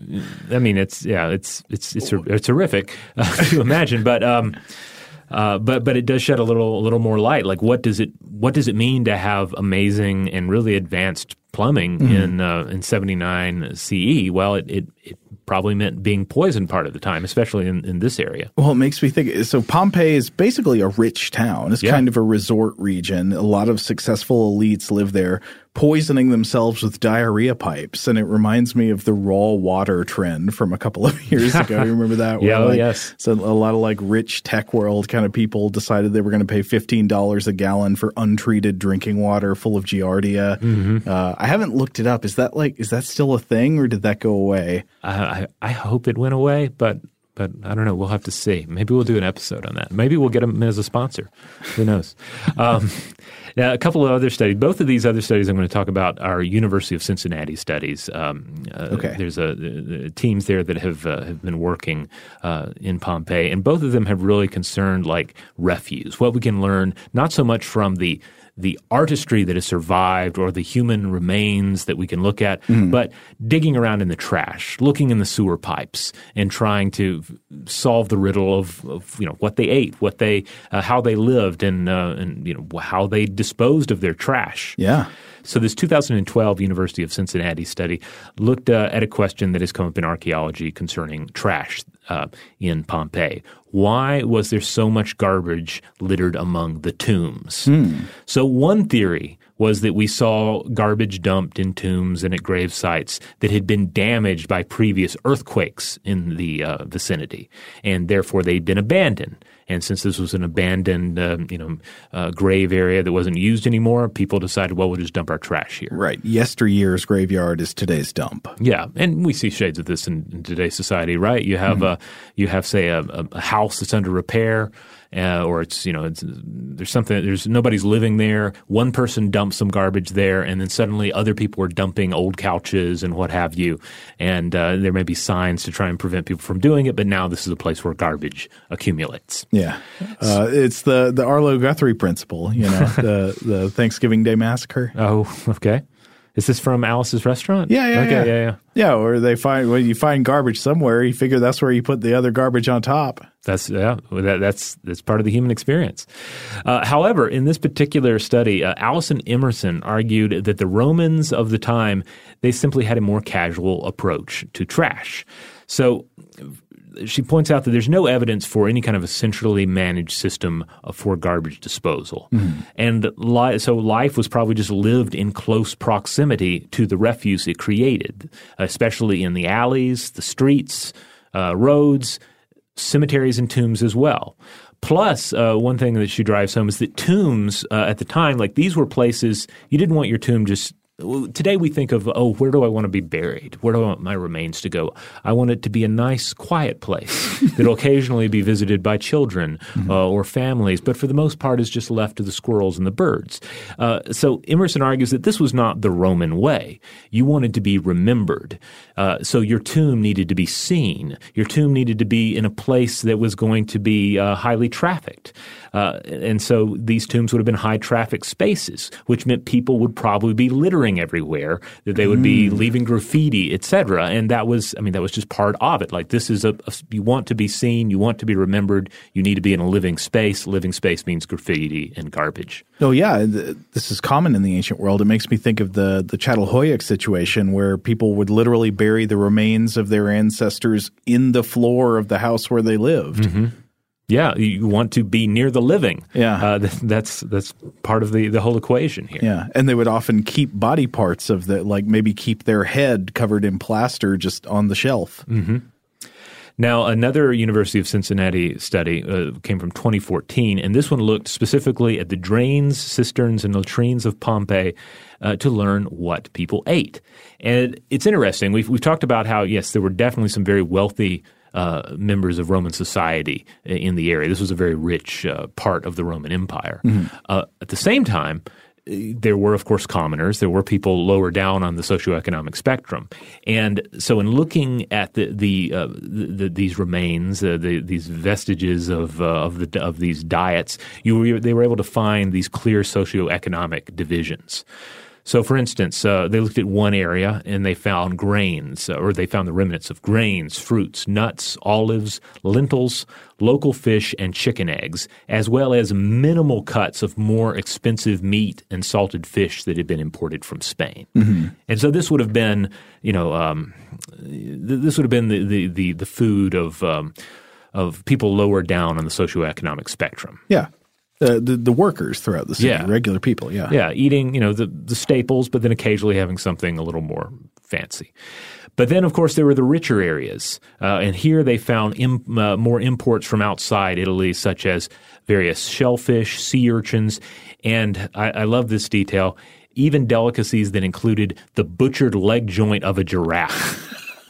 I mean, it's yeah, it's it's it's it's horrific uh, to imagine, but um, uh, but but it does shed a little a little more light. Like, what does it what does it mean to have amazing and really advanced plumbing mm-hmm. in uh, in seventy-nine C E? Well, it, it it probably meant being poisoned part of the time, especially in, in this area. Well, it makes me think – so Pompeii is basically a rich town. It's yeah. kind of a resort region. A lot of successful elites live there, poisoning themselves with diarrhea pipes. And it reminds me of the raw water trend from a couple of years ago. You remember that? yeah, like, yes. So a lot of like rich tech world kind of people decided they were going to pay fifteen dollars a gallon for untreated drinking water full of giardia. Mm-hmm. Uh, I haven't looked it up. Is that like – is that still a thing or did that go away? Uh, I, I hope it went away, but but I don't know. We'll have to see. Maybe we'll do an episode on that. Maybe we'll get them as a sponsor. Who knows? Um, now, a couple of other studies. Both of these other studies I'm going to talk about are University of Cincinnati studies. Um, uh, okay. There's a, a, a teams there that have uh, have been working uh, in Pompeii, and both of them have really concerned like refuse. What we can learn, not so much from the the artistry that has survived or the human remains that we can look at, mm. but digging around in the trash, looking in the sewer pipes and trying to solve the riddle of, of you know, what they ate, what they, uh, how they lived and, uh, and, you know, how they disposed of their trash. Yeah. So this two thousand twelve University of Cincinnati study looked uh, at a question that has come up in archaeology concerning trash uh, in Pompeii. Why was there so much garbage littered among the tombs? Hmm. So one theory was that we saw garbage dumped in tombs and at grave sites that had been damaged by previous earthquakes in the uh, vicinity, and therefore they'd been abandoned. And since this was an abandoned, uh, you know, uh, grave area that wasn't used anymore, people decided, well, we'll just dump our trash here. Right. Yesteryear's graveyard is today's dump. Yeah, and we see shades of this in, in today's society, right? You have, mm-hmm. a, you have, say, a, a house that's under repair. Uh, or it's, you know, it's, there's something, there's nobody's living there. One person dumps some garbage there, and then suddenly other people are dumping old couches and what have you. And uh, there may be signs to try and prevent people from doing it, but now this is a place where garbage accumulates. Yeah. Uh, it's the, the Arlo Guthrie principle, you know, the, the Thanksgiving Day Massacre. Oh, okay. Is this from Alice's Restaurant? Yeah, yeah, okay, yeah. yeah, yeah. Yeah, or they find when you find garbage somewhere, you figure that's where you put the other garbage on top. That's yeah, that, that's that's part of the human experience. Uh, however, in this particular study, uh, Allison Emerson argued that the Romans of the time, they simply had a more casual approach to trash. So she points out that there's no evidence for any kind of a centrally managed system for garbage disposal. Mm-hmm. And li- so life was probably just lived in close proximity to the refuse it created, especially in the alleys, the streets, uh, roads, cemeteries and tombs as well. Plus, uh, one thing that she drives home is that tombs uh, at the time, like these were places you didn't want your tomb just – today we think of, oh, where do I want to be buried? Where do I want my remains to go? I want it to be a nice, quiet place that will occasionally be visited by children mm-hmm. uh, or families, but for the most part is just left to the squirrels and the birds. Uh, so Emerson argues that this was not the Roman way. You wanted to be remembered. Uh, so your tomb needed to be seen. Your tomb needed to be in a place that was going to be uh, highly trafficked. Uh, and so these tombs would have been high traffic spaces, which meant people would probably be littering everywhere, that they would mm. be leaving graffiti, et cetera. And that was, I mean, that was just part of it. Like this is a, a, you want to be seen, you want to be remembered, you need to be in a living space. Living space means graffiti and garbage. Oh, yeah. This is common in the ancient world. It makes me think of the, the Çatalhöyük situation where people would literally bury the remains of their ancestors in the floor of the house where they lived. Mm-hmm. Yeah, you want to be near the living. Yeah, uh, that's that's part of the, the whole equation here. Yeah, and they would often keep body parts of the, like maybe keep their head covered in plaster just on the shelf. Mm-hmm. Now, another University of Cincinnati study uh, came from twenty fourteen, and this one looked specifically at the drains, cisterns, and latrines of Pompeii uh, to learn what people ate. And it's interesting. We've we've talked about how, yes, there were definitely some very wealthy Uh, members of Roman society in the area. This was a very rich uh, part of the Roman Empire. Mm-hmm. Uh, at the same time, there were, of course, commoners. There were people lower down on the socioeconomic spectrum. And so in looking at the, the, uh, the, the these remains, uh, the, these vestiges of uh, of, the, of these diets, you were, they were able to find these clear socioeconomic divisions. So, for instance, uh, they looked at one area and they found grains, uh, or they found the remnants of grains, fruits, nuts, olives, lentils, local fish, and chicken eggs, as well as minimal cuts of more expensive meat and salted fish that had been imported from Spain. Mm-hmm. And so this would have been, you know, um, this would have been the the the, the food of um, of people lower down on the socioeconomic spectrum. Yeah. The, the the workers throughout the city, yeah. regular people, yeah. Yeah, eating, you know, the, the staples, but then occasionally having something a little more fancy. But then, of course, there were the richer areas, uh, and here they found im, uh, more imports from outside Italy, such as various shellfish, sea urchins, and I, I love this detail, even delicacies that included the butchered leg joint of a giraffe.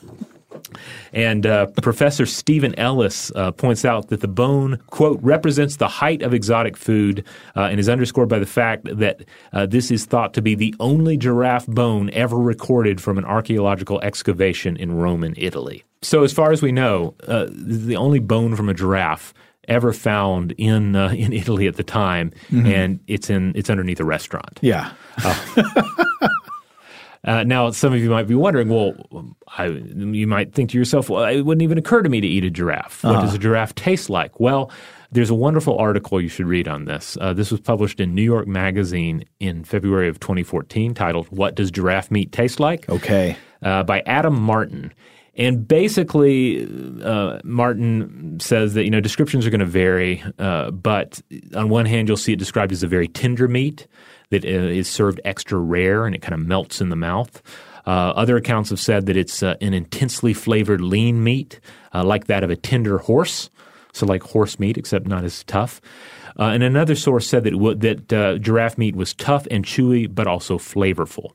And uh, Professor Stephen Ellis uh, points out that the bone, quote, represents the height of exotic food uh, and is underscored by the fact that uh, this is thought to be the only giraffe bone ever recorded from an archaeological excavation in Roman Italy. So as far as we know, uh, the only bone from a giraffe ever found in uh, in Italy at the time, mm-hmm. and it's in it's underneath a restaurant. Yeah. Uh, Uh, now, some of you might be wondering, well, I, you might think to yourself, well, it wouldn't even occur to me to eat a giraffe. What uh-huh. does a giraffe taste like? Well, there's a wonderful article you should read on this. Uh, this was published in New York Magazine in February of twenty fourteen, titled, What Does Giraffe Meat Taste Like? Okay. Uh, by Adam Martin. And basically, uh, Martin says that, you know, descriptions are going to vary, uh, but on one hand, you'll see it described as a very tender meat that is served extra rare and it kind of melts in the mouth. Uh, other accounts have said that it's uh, an intensely flavored lean meat, uh, like that of a tender horse, so like horse meat, except not as tough. Uh, and another source said that, w- that uh, giraffe meat was tough and chewy, but also flavorful.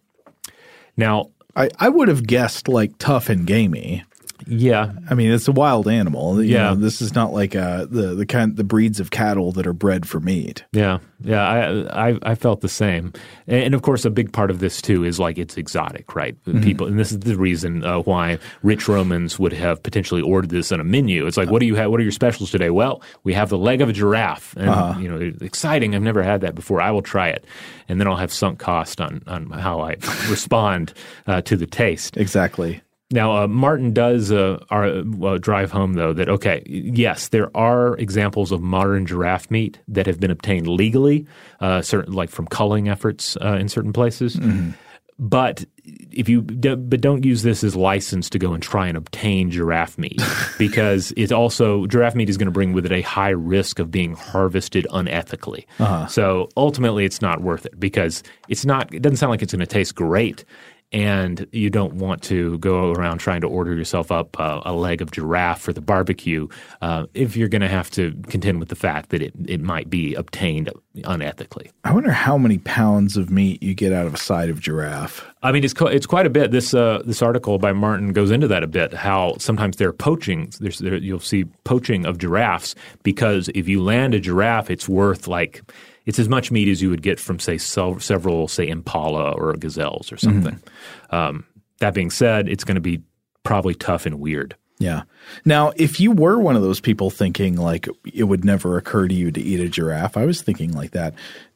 Now, I, I would have guessed like tough and gamey. Yeah, I mean it's a wild animal. You yeah, know, this is not like uh, the the kind the breeds of cattle that are bred for meat. Yeah, yeah, I I, I felt the same, and, and of course a big part of this too is like it's exotic, right? Mm-hmm. People, and this is the reason uh, why rich Romans would have potentially ordered this on a menu. It's like, what do you have? What are your specials today? Well, we have the leg of a giraffe, and uh-huh. you know, exciting. I've never had that before. I will try it, and then I'll have sunk cost on on how I respond uh, to the taste. Exactly. Now, uh, Martin does uh, our, uh, drive home, though, that, okay, yes, there are examples of modern giraffe meat that have been obtained legally, uh, certain, like from culling efforts uh, in certain places. Mm-hmm. But if you do, but don't use this as license to go and try and obtain giraffe meat because it's also giraffe meat is going to bring with it a high risk of being harvested unethically. Uh-huh. So ultimately, it's not worth it because it's not. It doesn't sound like it's going to taste great. And you don't want to go around trying to order yourself up uh, a leg of giraffe for the barbecue uh, if you're going to have to contend with the fact that it, it might be obtained unethically. I wonder how many pounds of meat you get out of a side of giraffe. I mean, it's co- it's quite a bit. This uh, this article by Martin goes into that a bit, how sometimes they're poaching. There's, there, you'll see poaching of giraffes because if you land a giraffe, it's worth like – it's as much meat as you would get from, say, several, say, impala or gazelles or something. Mm-hmm. Um, that being said, it's going to be probably tough and weird. Yeah. Now, if you were one of those people thinking like it would never occur to you to eat a giraffe, I was thinking like that.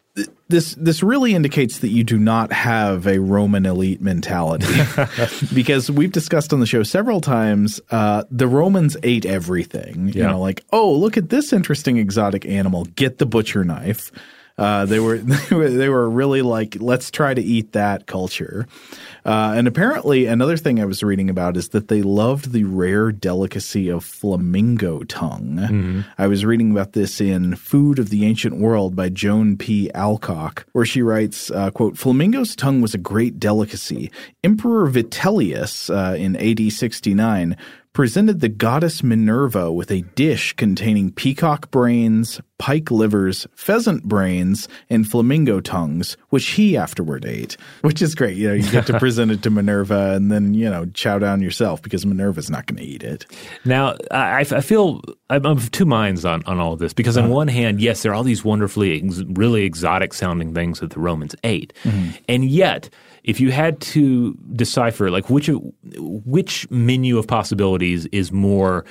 This this really indicates that you do not have a Roman elite mentality because we've discussed on the show several times uh, the Romans ate everything. Yeah. You know, like, oh, look at this interesting exotic animal. Get the butcher knife. Uh, they were they were they were really like, let's try to eat that culture. Uh, and apparently another thing I was reading about is that they loved the rare delicacy of flamingo tongue. Mm-hmm. I was reading about this in Food of the Ancient World by Joan P. Alcock, where she writes, uh, quote, "Flamingo's tongue was a great delicacy. Emperor Vitellius uh, in A D sixty-nine presented the goddess Minerva with a dish containing peacock brains, pike livers, pheasant brains, and flamingo tongues, which he afterward ate, which is great. You know, you get to present it to Minerva and then, you know, chow down yourself because Minerva's not going to eat it. Now, I, I feel I'm of two minds on, on all of this because on uh, one hand, yes, there are all these wonderfully, ex- really exotic sounding things that the Romans ate. Mm-hmm. And yet, if you had to decipher, like which which menu of possibilities is more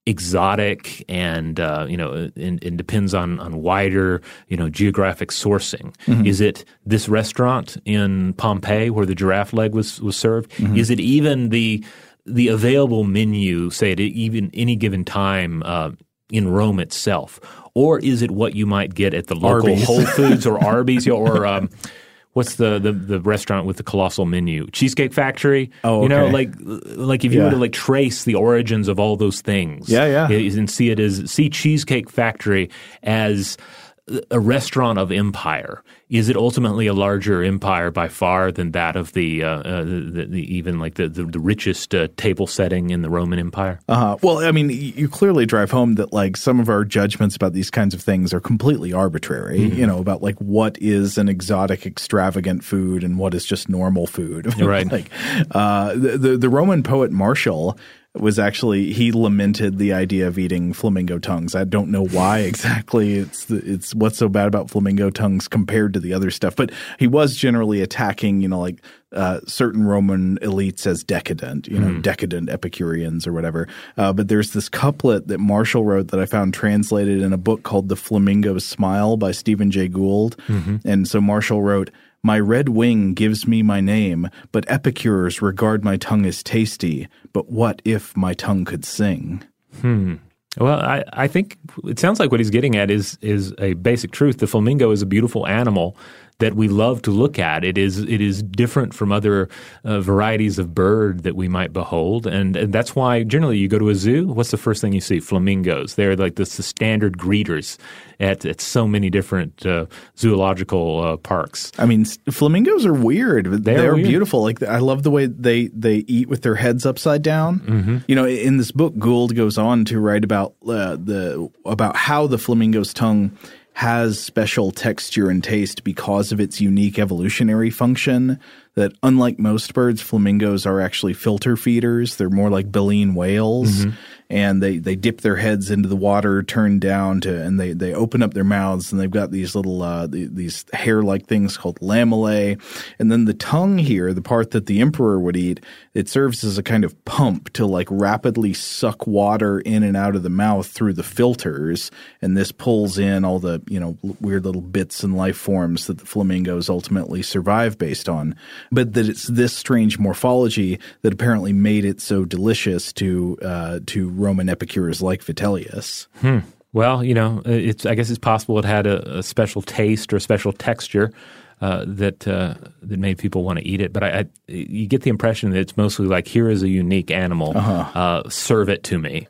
exotic and uh, you know, and, and depends on on wider you know geographic sourcing. Mm-hmm. Is it this restaurant in Pompeii where the giraffe leg was was served? Mm-hmm. Is it even the the available menu, say at even any given time uh, in Rome itself, or is it what you might get at the local Arby's. Whole Foods or Arby's or um, what's the, the the restaurant with the colossal menu? Cheesecake Factory. Oh, okay. You know, like like if you yeah. were to like trace the origins of all those things, yeah, yeah, and see it as see Cheesecake Factory as a restaurant of empire. Is it ultimately a larger empire by far than that of the, uh, uh, the, the even like the the, the richest uh, table setting in the Roman Empire? Uh-huh. Well, I mean, you clearly drive home that like some of our judgments about these kinds of things are completely arbitrary. Mm-hmm. You know, about like what is an exotic, extravagant food and what is just normal food. Right. like uh, the, the the Roman poet Martial was actually, he lamented the idea of eating flamingo tongues. I don't know why exactly. It's it's what's so bad about flamingo tongues compared to the other stuff. But he was generally attacking, you know, like uh, certain Roman elites as decadent, you know, mm. decadent Epicureans or whatever. Uh, but there's this couplet that Martial wrote that I found translated in a book called The Flamingo Smile by Stephen Jay Gould. Mm-hmm. And so Martial wrote, "My red wing gives me my name, but epicures regard my tongue as tasty. But what if my tongue could sing?" Hmm. Well, I, I think it sounds like what he's getting at is is a basic truth. The flamingo is a beautiful animal that we love to look at. It is it is different from other uh, varieties of bird that we might behold, and, and that's why generally you go to a zoo. What's the first thing you see? Flamingos. They're like the, the standard greeters at, at so many different uh, zoological uh, parks. I mean, flamingos are weird. They're, They're weird. beautiful. Like I love the way they, they eat with their heads upside down. Mm-hmm. You know, in this book, Gould goes on to write about uh, the about how the flamingo's tongue has special texture and taste because of its unique evolutionary function, that unlike most birds, flamingos are actually filter feeders. They're more like baleen whales. Mm-hmm. And they, they dip their heads into the water, turn down to, and they, they open up their mouths, and they've got these little uh, the, these hair-like things called lamellae. And then the tongue here, the part that the emperor would eat, it serves as a kind of pump to like rapidly suck water in and out of the mouth through the filters. And this pulls in all the, you know, weird little bits and life forms that the flamingos ultimately survive based on. But that it's this strange morphology that apparently made it so delicious to uh, to Roman epicures like Vitellius. Hmm. Well, you know, it's I guess it's possible it had a, a special taste or a special texture uh, that uh, that made people want to eat it. But I, I, you get the impression that it's mostly like, here is a unique animal, uh-huh. uh, serve it to me.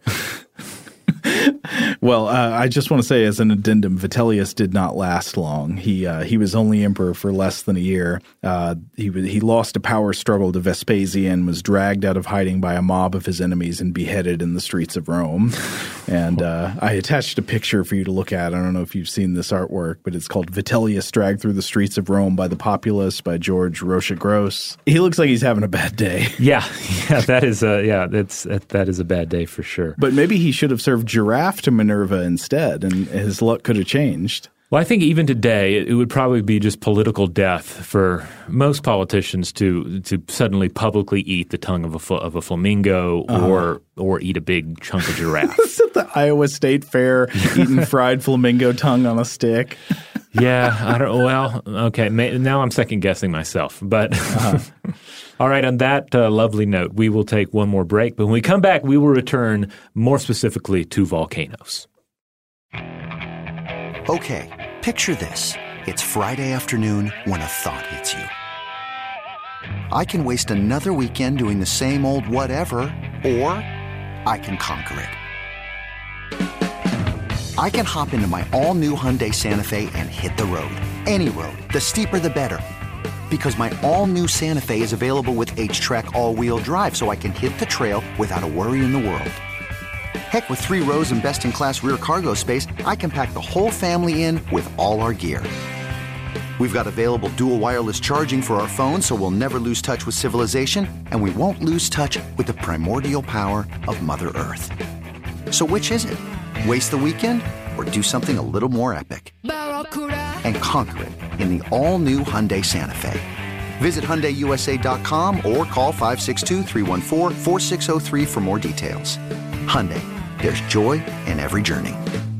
Well, uh, I just want to say as an addendum, Vitellius did not last long. He uh, he was only emperor for less than a year. Uh, he he lost a power struggle to Vespasian, was dragged out of hiding by a mob of his enemies, and beheaded in the streets of Rome. And uh, I attached a picture for you to look at. I don't know if you've seen this artwork, but it's called Vitellius Dragged Through the Streets of Rome by the Populace by George Rocha Gross. He looks like he's having a bad day. Yeah, yeah, that is a, yeah, that's that, that is a bad day for sure. But maybe he should have served giraffe to Minerva instead, and his luck could have changed. Well, I think even today it would probably be just political death for most politicians to to suddenly publicly eat the tongue of a of a flamingo uh-huh. or or eat a big chunk of giraffe. It's at the Iowa State Fair, eating fried flamingo tongue on a stick. Yeah, I don't. Well, okay. May, now I'm second guessing myself, but. Uh-huh. All right, on that uh, lovely note, we will take one more break. But when we come back, we will return more specifically to volcanoes. Okay, picture this. It's Friday afternoon when a thought hits you. I can waste another weekend doing the same old whatever, or I can conquer it. I can hop into my all-new Hyundai Santa Fe and hit the road. Any road. The steeper, the better. Because my all-new Santa Fe is available with H-Track all-wheel drive, so I can hit the trail without a worry in the world. Heck, with three rows and best-in-class rear cargo space, I can pack the whole family in with all our gear. We've got available dual wireless charging for our phones, so we'll never lose touch with civilization, and we won't lose touch with the primordial power of Mother Earth. So which is it? Waste the weekend or do something a little more epic? And conquer it in the all-new Hyundai Santa Fe. Visit Hyundai U S A dot com or call five six two, three one four, four six zero three for more details. Hyundai, there's joy in every journey.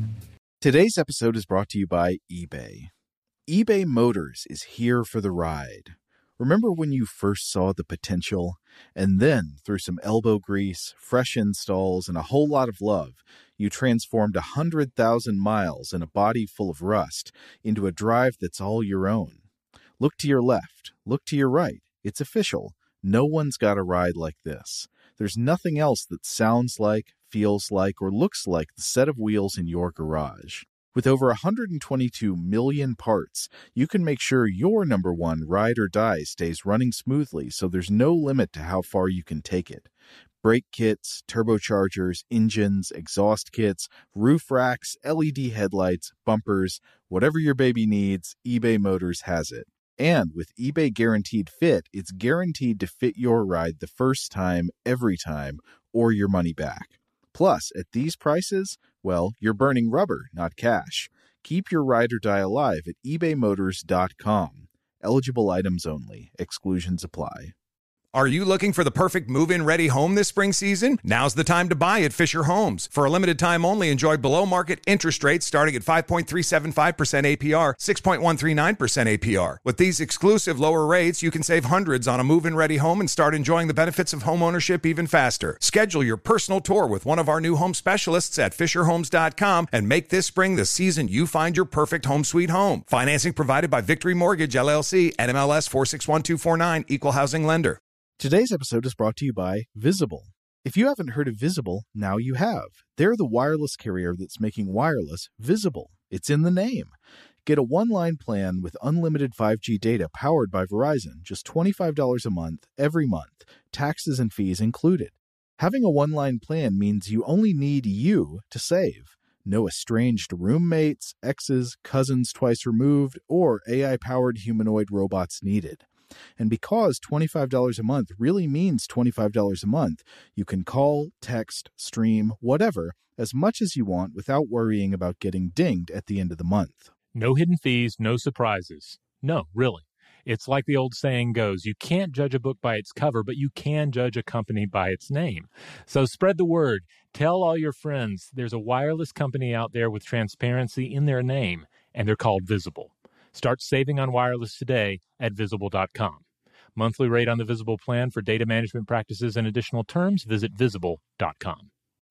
Today's episode is brought to you by eBay. eBay Motors is here for the ride. Remember when you first saw the potential? And then, through some elbow grease, fresh installs, and a whole lot of love, you transformed one hundred thousand miles and a body full of rust into a drive that's all your own. Look to your left. Look to your right. It's official. No one's got a ride like this. There's nothing else that sounds like, feels like, or looks like the set of wheels in your garage. With over one hundred twenty-two million parts, you can make sure your number one ride or die stays running smoothly, so there's no limit to how far you can take it. Brake kits, turbochargers, engines, exhaust kits, roof racks, L E D headlights, bumpers, whatever your baby needs, eBay Motors has it. And with eBay Guaranteed Fit, it's guaranteed to fit your ride the first time, every time, or your money back. Plus, at these prices, well, you're burning rubber, not cash. Keep your ride or die alive at ebay motors dot com. Eligible items only. Exclusions apply. Are you looking for the perfect move-in ready home this spring season? Now's the time to buy at Fisher Homes. For a limited time only, enjoy below-market interest rates starting at five point three seven five percent A P R, six point one three nine percent A P R. With these exclusive lower rates, you can save hundreds on a move-in ready home and start enjoying the benefits of home ownership even faster. Schedule your personal tour with one of our new home specialists at fisher homes dot com and make this spring the season you find your perfect home sweet home. Financing provided by Victory Mortgage, L L C, N M L S four six one two four nine, Equal Housing Lender. Today's episode is brought to you by Visible. If you haven't heard of Visible, now you have. They're the wireless carrier that's making wireless visible. It's in the name. Get a one-line plan with unlimited five G data powered by Verizon, just twenty-five dollars a month, every month, taxes and fees included. Having a one-line plan means you only need you to save. No estranged roommates, exes, cousins twice removed, or A I-powered humanoid robots needed. And because twenty-five dollars a month really means twenty-five dollars a month, you can call, text, stream, whatever, as much as you want without worrying about getting dinged at the end of the month. No hidden fees, no surprises. No, really. It's like the old saying goes, you can't judge a book by its cover, but you can judge a company by its name. So spread the word. Tell all your friends there's a wireless company out there with transparency in their name, and they're called Visible. Start saving on wireless today at visible dot com. Monthly rate on the Visible plan for data management practices and additional terms, visit visible dot com.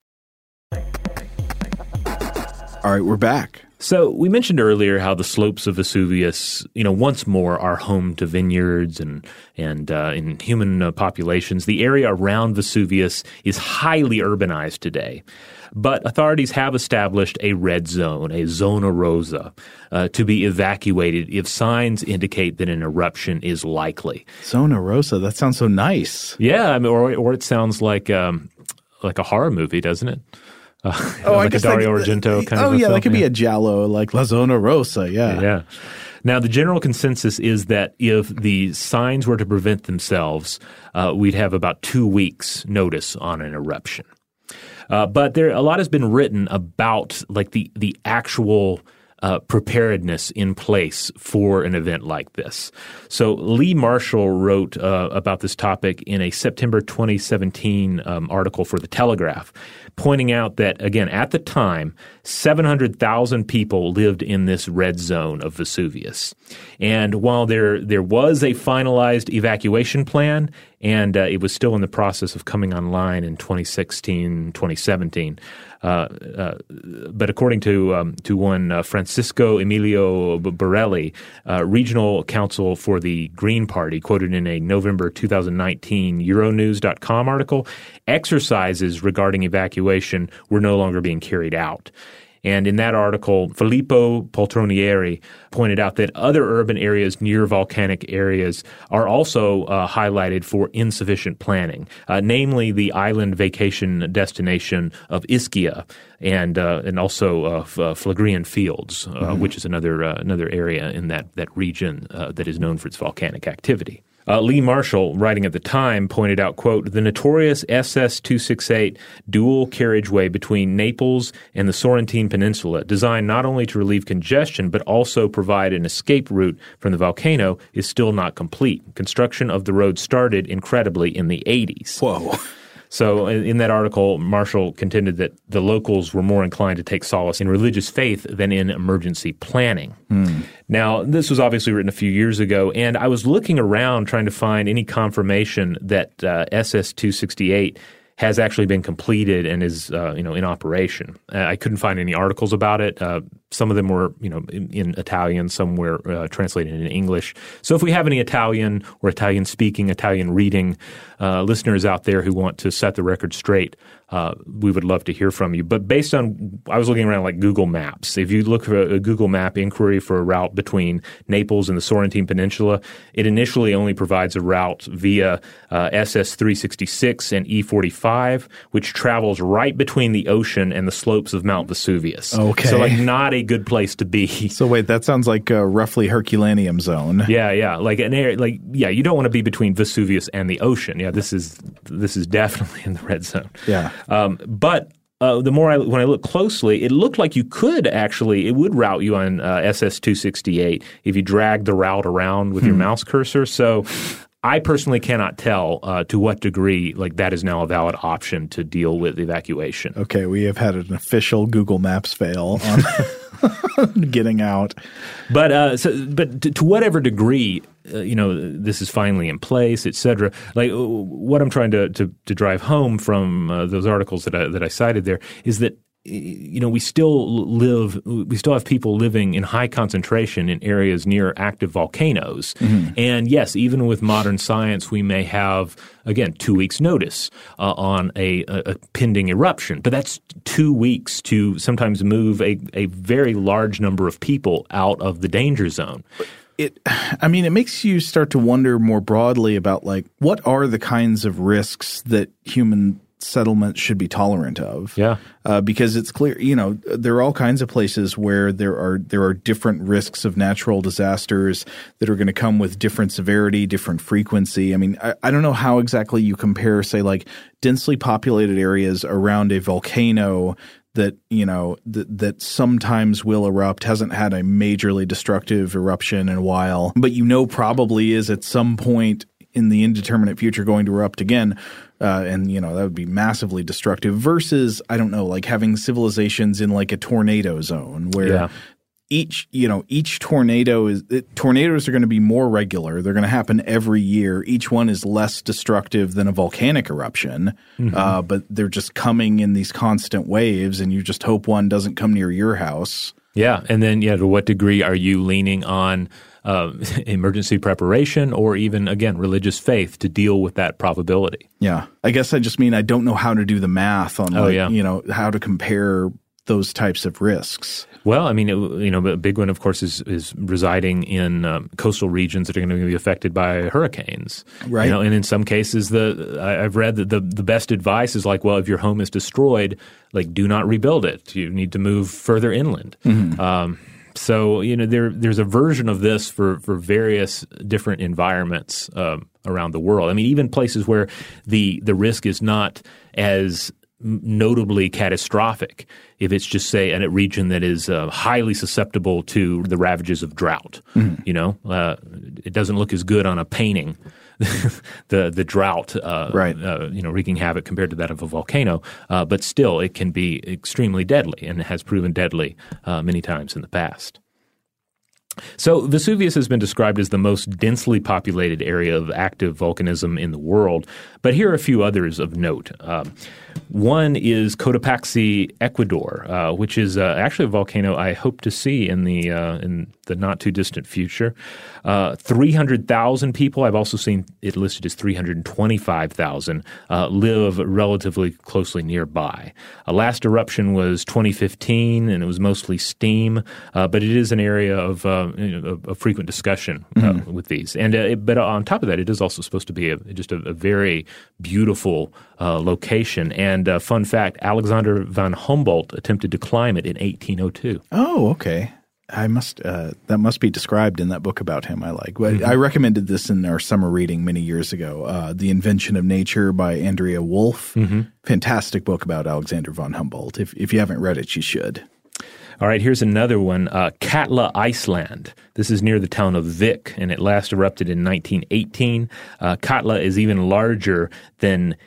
All right, we're back. So we mentioned earlier how the slopes of Vesuvius, you know, once more are home to vineyards and and uh, in human uh, populations. The area around Vesuvius is highly urbanized today, but authorities have established a red zone, a zona rosa, uh, to be evacuated if signs indicate that an eruption is likely. Zona rosa, that sounds so nice. Yeah, I mean, or or it sounds like um, like a horror movie, doesn't it? Uh, oh, like I guess a Dario like, Argento kind oh, of a yeah, film. that could yeah. be a giallo, like La Zona Rosa, yeah. Yeah. Now, the general consensus is that if the signs were to prevent themselves, uh, we'd have about two weeks' notice on an eruption. Uh, but there, a lot has been written about like the the actual uh, preparedness in place for an event like this. So Lee Marshall wrote uh, about this topic in a September twenty seventeen um, article for The Telegraph, pointing out that, again, at the time, seven hundred thousand people lived in this red zone of Vesuvius. And while there there was a finalized evacuation plan, and uh, it was still in the process of coming online in twenty sixteen, twenty seventeen, uh, uh, but according to um, to one uh, Francisco Emilio Borelli, uh, regional counsel for the Green Party, quoted in a November two thousand nineteen Euronews dot com article, exercises regarding evacuation were no longer being carried out. And in that article, Filippo Poltronieri pointed out that other urban areas near volcanic areas are also uh, highlighted for insufficient planning, uh, namely the island vacation destination of Ischia and uh, and also uh, F- uh, Phlegrean Fields, uh, mm-hmm. which is another uh, another area in that, that region uh, that is known for its volcanic activity. Uh, Lee Marshall, writing at the time, pointed out, quote, the notorious S S two sixty-eight dual carriageway between Naples and the Sorrentine Peninsula, designed not only to relieve congestion but also provide an escape route from the volcano, is still not complete. Construction of the road started, incredibly, in the eighties. Whoa. So in that article, Marshall contended that the locals were more inclined to take solace in religious faith than in emergency planning. Mm. Now, this was obviously written a few years ago, and I was looking around trying to find any confirmation that uh, S S two sixty-eight has actually been completed and is, uh, you know, in operation. Uh, I couldn't find any articles about it. Uh, some of them were, you know, in, in Italian, some were uh, translated in English. So if we have any Italian or Italian-speaking, Italian-reading uh, listeners out there who want to set the record straight, uh, we would love to hear from you. But based on – I was looking around like Google Maps. If you look for a Google Map inquiry for a route between Naples and the Sorrentine Peninsula, it initially only provides a route via uh, S S three sixty-six and E forty-five, which travels right between the ocean and the slopes of Mount Vesuvius. Okay. So like not a good place to be. So wait, that sounds like a roughly Herculaneum zone. Yeah, yeah. Like an area, like yeah, you don't want to be between Vesuvius and the ocean. Yeah, this is this is definitely in the red zone. Yeah. Um, but uh, the more I when I look closely, it looked like you could actually it would route you on uh, S S two sixty-eight if you drag the route around with hmm. your mouse cursor. So I personally cannot tell uh, to what degree like that is now a valid option to deal with evacuation. Okay, we have had an official Google Maps fail on getting out. But uh, so, but to, to whatever degree, uh, you know, this is finally in place, et cetera. Like what I'm trying to to, to drive home from uh, those articles that I, that I cited there is that, you know, we still live, we still have people living in high concentration in areas near active volcanoes. Mm-hmm. And yes, even with modern science, we may have, again, two weeks notice uh, on a, a pending eruption. But that's two weeks to sometimes move a, a very large number of people out of the danger zone. It, I mean, it makes you start to wonder more broadly about, like, what are the kinds of risks that human settlement should be tolerant of. Yeah. Uh, because it's clear, you know, there are all kinds of places where there are there are different risks of natural disasters that are going to come with different severity, different frequency. I mean, I, I don't know how exactly you compare, say, like densely populated areas around a volcano that, you know, th- that sometimes will erupt, hasn't had a majorly destructive eruption in a while, but you know probably is at some point in the indeterminate future going to erupt again. Uh, and, you know, that would be massively destructive versus, I don't know, like having civilizations in like a tornado zone where yeah. each, you know, each tornado is it, – tornadoes are going to be more regular. They're going to happen every year. Each one is less destructive than a volcanic eruption, mm-hmm. uh, but they're just coming in these constant waves and you just hope one doesn't come near your house. Yeah. And then, yeah, to what degree are you leaning on – Uh, emergency preparation or even, again, religious faith to deal with that probability? Yeah. I guess I just mean I don't know how to do the math on, oh, like, yeah. you know, how to compare those types of risks. Well, I mean, it, you know, a big one, of course, is is residing in um, coastal regions that are going to be affected by hurricanes. Right. You know, and in some cases, the I, I've read that the, the best advice is like, well, if your home is destroyed, like, do not rebuild it. You need to move further inland. Mm-hmm. Um So, you know, there there's a version of this for, for various different environments um, around the world. I mean, even places where the the risk is not as notably catastrophic, if it's just, say, in a region that is uh, highly susceptible to the ravages of drought. Mm-hmm. You know, uh, it doesn't look as good on a painting, the the drought, uh, right. uh, you know, wreaking havoc compared to that of a volcano. Uh, but still, it can be extremely deadly and has proven deadly uh, many times in the past. So Vesuvius has been described as the most densely populated area of active volcanism in the world, but here are a few others of note. Um, one is Cotopaxi, Ecuador, uh, which is uh, actually a volcano I hope to see in the uh, in the not too distant future. Uh, three hundred thousand people, I've also seen it listed as three hundred twenty-five thousand, uh, live relatively closely nearby. Uh, last eruption was twenty fifteen, and it was mostly steam, uh, but it is an area of, uh, you know, of, of frequent discussion uh, mm-hmm. with these. And uh, it, But on top of that, it is also supposed to be a, just a, a very beautiful uh, location. And uh, fun fact, Alexander von Humboldt attempted to climb it in eighteen oh two. Oh, okay. I must uh, that must be described in that book about him I like. But mm-hmm. I recommended this in our summer reading many years ago, uh, The Invention of Nature by Andrea Wolf. Mm-hmm. Fantastic book about Alexander von Humboldt. If if you haven't read it, you should. All right, here's another one, uh, Katla, Iceland. This is near the town of Vik, and it last erupted in nineteen eighteen. Uh, Katla is even larger than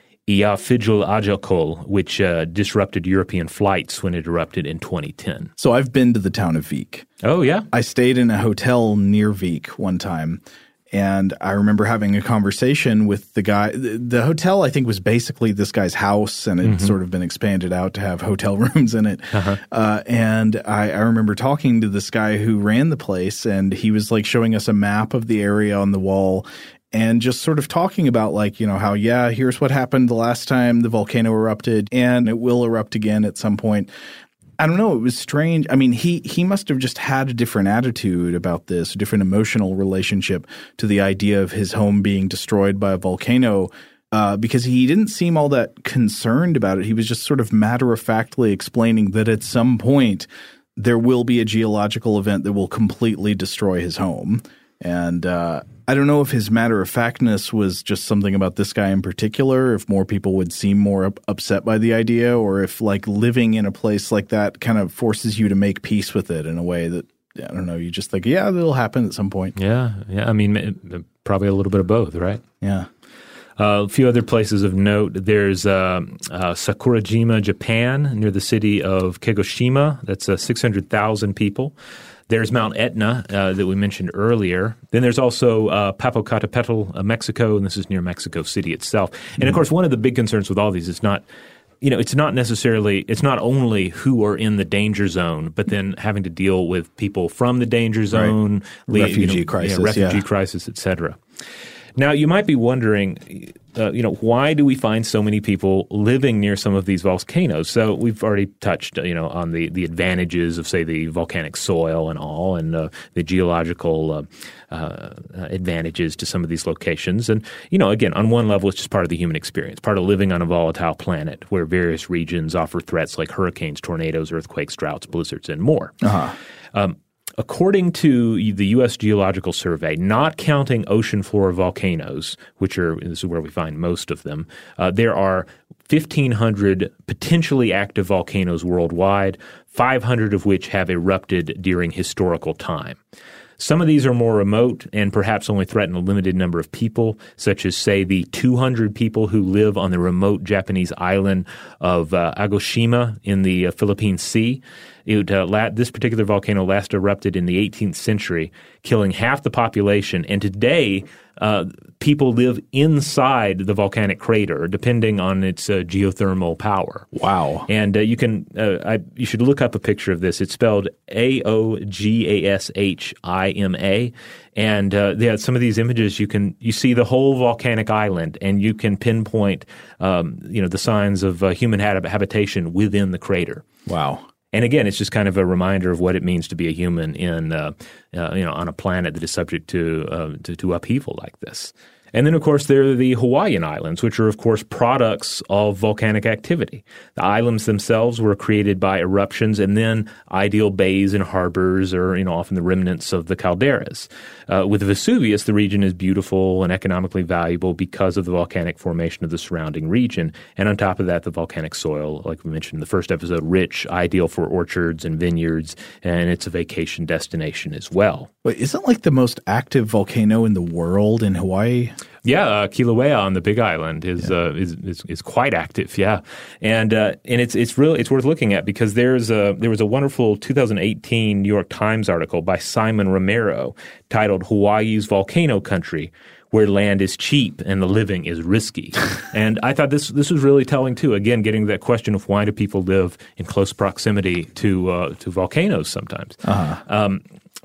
Eyjafjallajökull, which uh, disrupted European flights when it erupted in twenty ten. So I've been to the town of Vik. Oh, yeah? I stayed in a hotel near Vik one time, and I remember having a conversation with the guy. The, the hotel, I think, was basically this guy's house, and it had mm-hmm. sort of been expanded out to have hotel rooms in it. Uh-huh. Uh, and I, I remember talking to this guy who ran the place, and he was like showing us a map of the area on the wall, and just sort of talking about like, you know, how, yeah, here's what happened the last time the volcano erupted, and it will erupt again at some point. I don't know. It was strange. I mean, he he must have just had a different attitude about this, a different emotional relationship to the idea of his home being destroyed by a volcano, uh, because he didn't seem all that concerned about it. He was just sort of matter-of-factly explaining that at some point there will be a geological event that will completely destroy his home. And uh, I don't know if his matter-of-factness was just something about this guy in particular, if more people would seem more up- upset by the idea, or if like living in a place like that kind of forces you to make peace with it in a way that, I don't know, you just think, yeah, that'll happen at some point. Yeah, yeah. I mean, probably a little bit of both, right? Yeah. Uh, a few other places of note. There's uh, uh, Sakurajima, Japan, near the city of Kagoshima. That's uh, six hundred thousand people. There's Mount Etna uh, that we mentioned earlier. Then there's also uh, Popocatépetl, uh, Mexico, and this is near Mexico City itself. And, mm-hmm. of course, one of the big concerns with all these is not – you know, it's not necessarily – it's not only who are in the danger zone, but then having to deal with people from the danger zone. Right. Refugee you know, crisis. Yeah, refugee yeah. crisis, et cetera. Now, you might be wondering, uh, you know, why do we find so many people living near some of these volcanoes? So we've already touched, you know, on the, the advantages of, say, the volcanic soil and all, and uh, the geological uh, uh, advantages to some of these locations. And, you know, again, on one level, it's just part of the human experience, part of living on a volatile planet where various regions offer threats like hurricanes, tornadoes, earthquakes, droughts, blizzards, and more. Uh-huh. Um, According to the U S Geological Survey, not counting ocean floor volcanoes, which are this is where we find most of them, uh, there are fifteen hundred potentially active volcanoes worldwide, five hundred of which have erupted during historical time. Some of these are more remote and perhaps only threaten a limited number of people, such as, say, the two hundred people who live on the remote Japanese island of uh, Agoshima in the uh, Philippine Sea. It, uh, la- this particular volcano last erupted in the eighteenth century, killing half the population. And today, uh, people live inside the volcanic crater, depending on its uh, geothermal power. Wow! And uh, you can uh, I, you should look up a picture of this. It's spelled A O G A S H I M A. And uh, yeah, some of these images you can you see the whole volcanic island, and you can pinpoint um, you know the signs of uh, human hab- habitation within the crater. Wow. And again, it's just kind of a reminder of what it means to be a human in, uh, uh, you know, on a planet that is subject to, uh, to to upheaval like this. And then, of course, there are the Hawaiian Islands, which are, of course, products of volcanic activity. The islands themselves were created by eruptions, and then ideal bays and harbors are, you know, often the remnants of the calderas. Uh, with Vesuvius, the region is beautiful and economically valuable because of the volcanic formation of the surrounding region. And on top of that, the volcanic soil, like we mentioned in the first episode, rich, ideal for orchards and vineyards, and it's a vacation destination as well. But isn't like the most active volcano in the world in Hawaii? Yeah, uh, Kilauea on the Big Island is, yeah. uh, is is is quite active. Yeah, and uh, and it's it's really it's worth looking at because there's a there was a wonderful two thousand eighteen New York Times article by Simon Romero titled "Hawaii's Volcano Country, Where Land is Cheap and the Living is Risky." And I thought this this was really telling too. Again, getting to that question of why do people live in close proximity to uh, to volcanoes sometimes. Uh-huh. Um,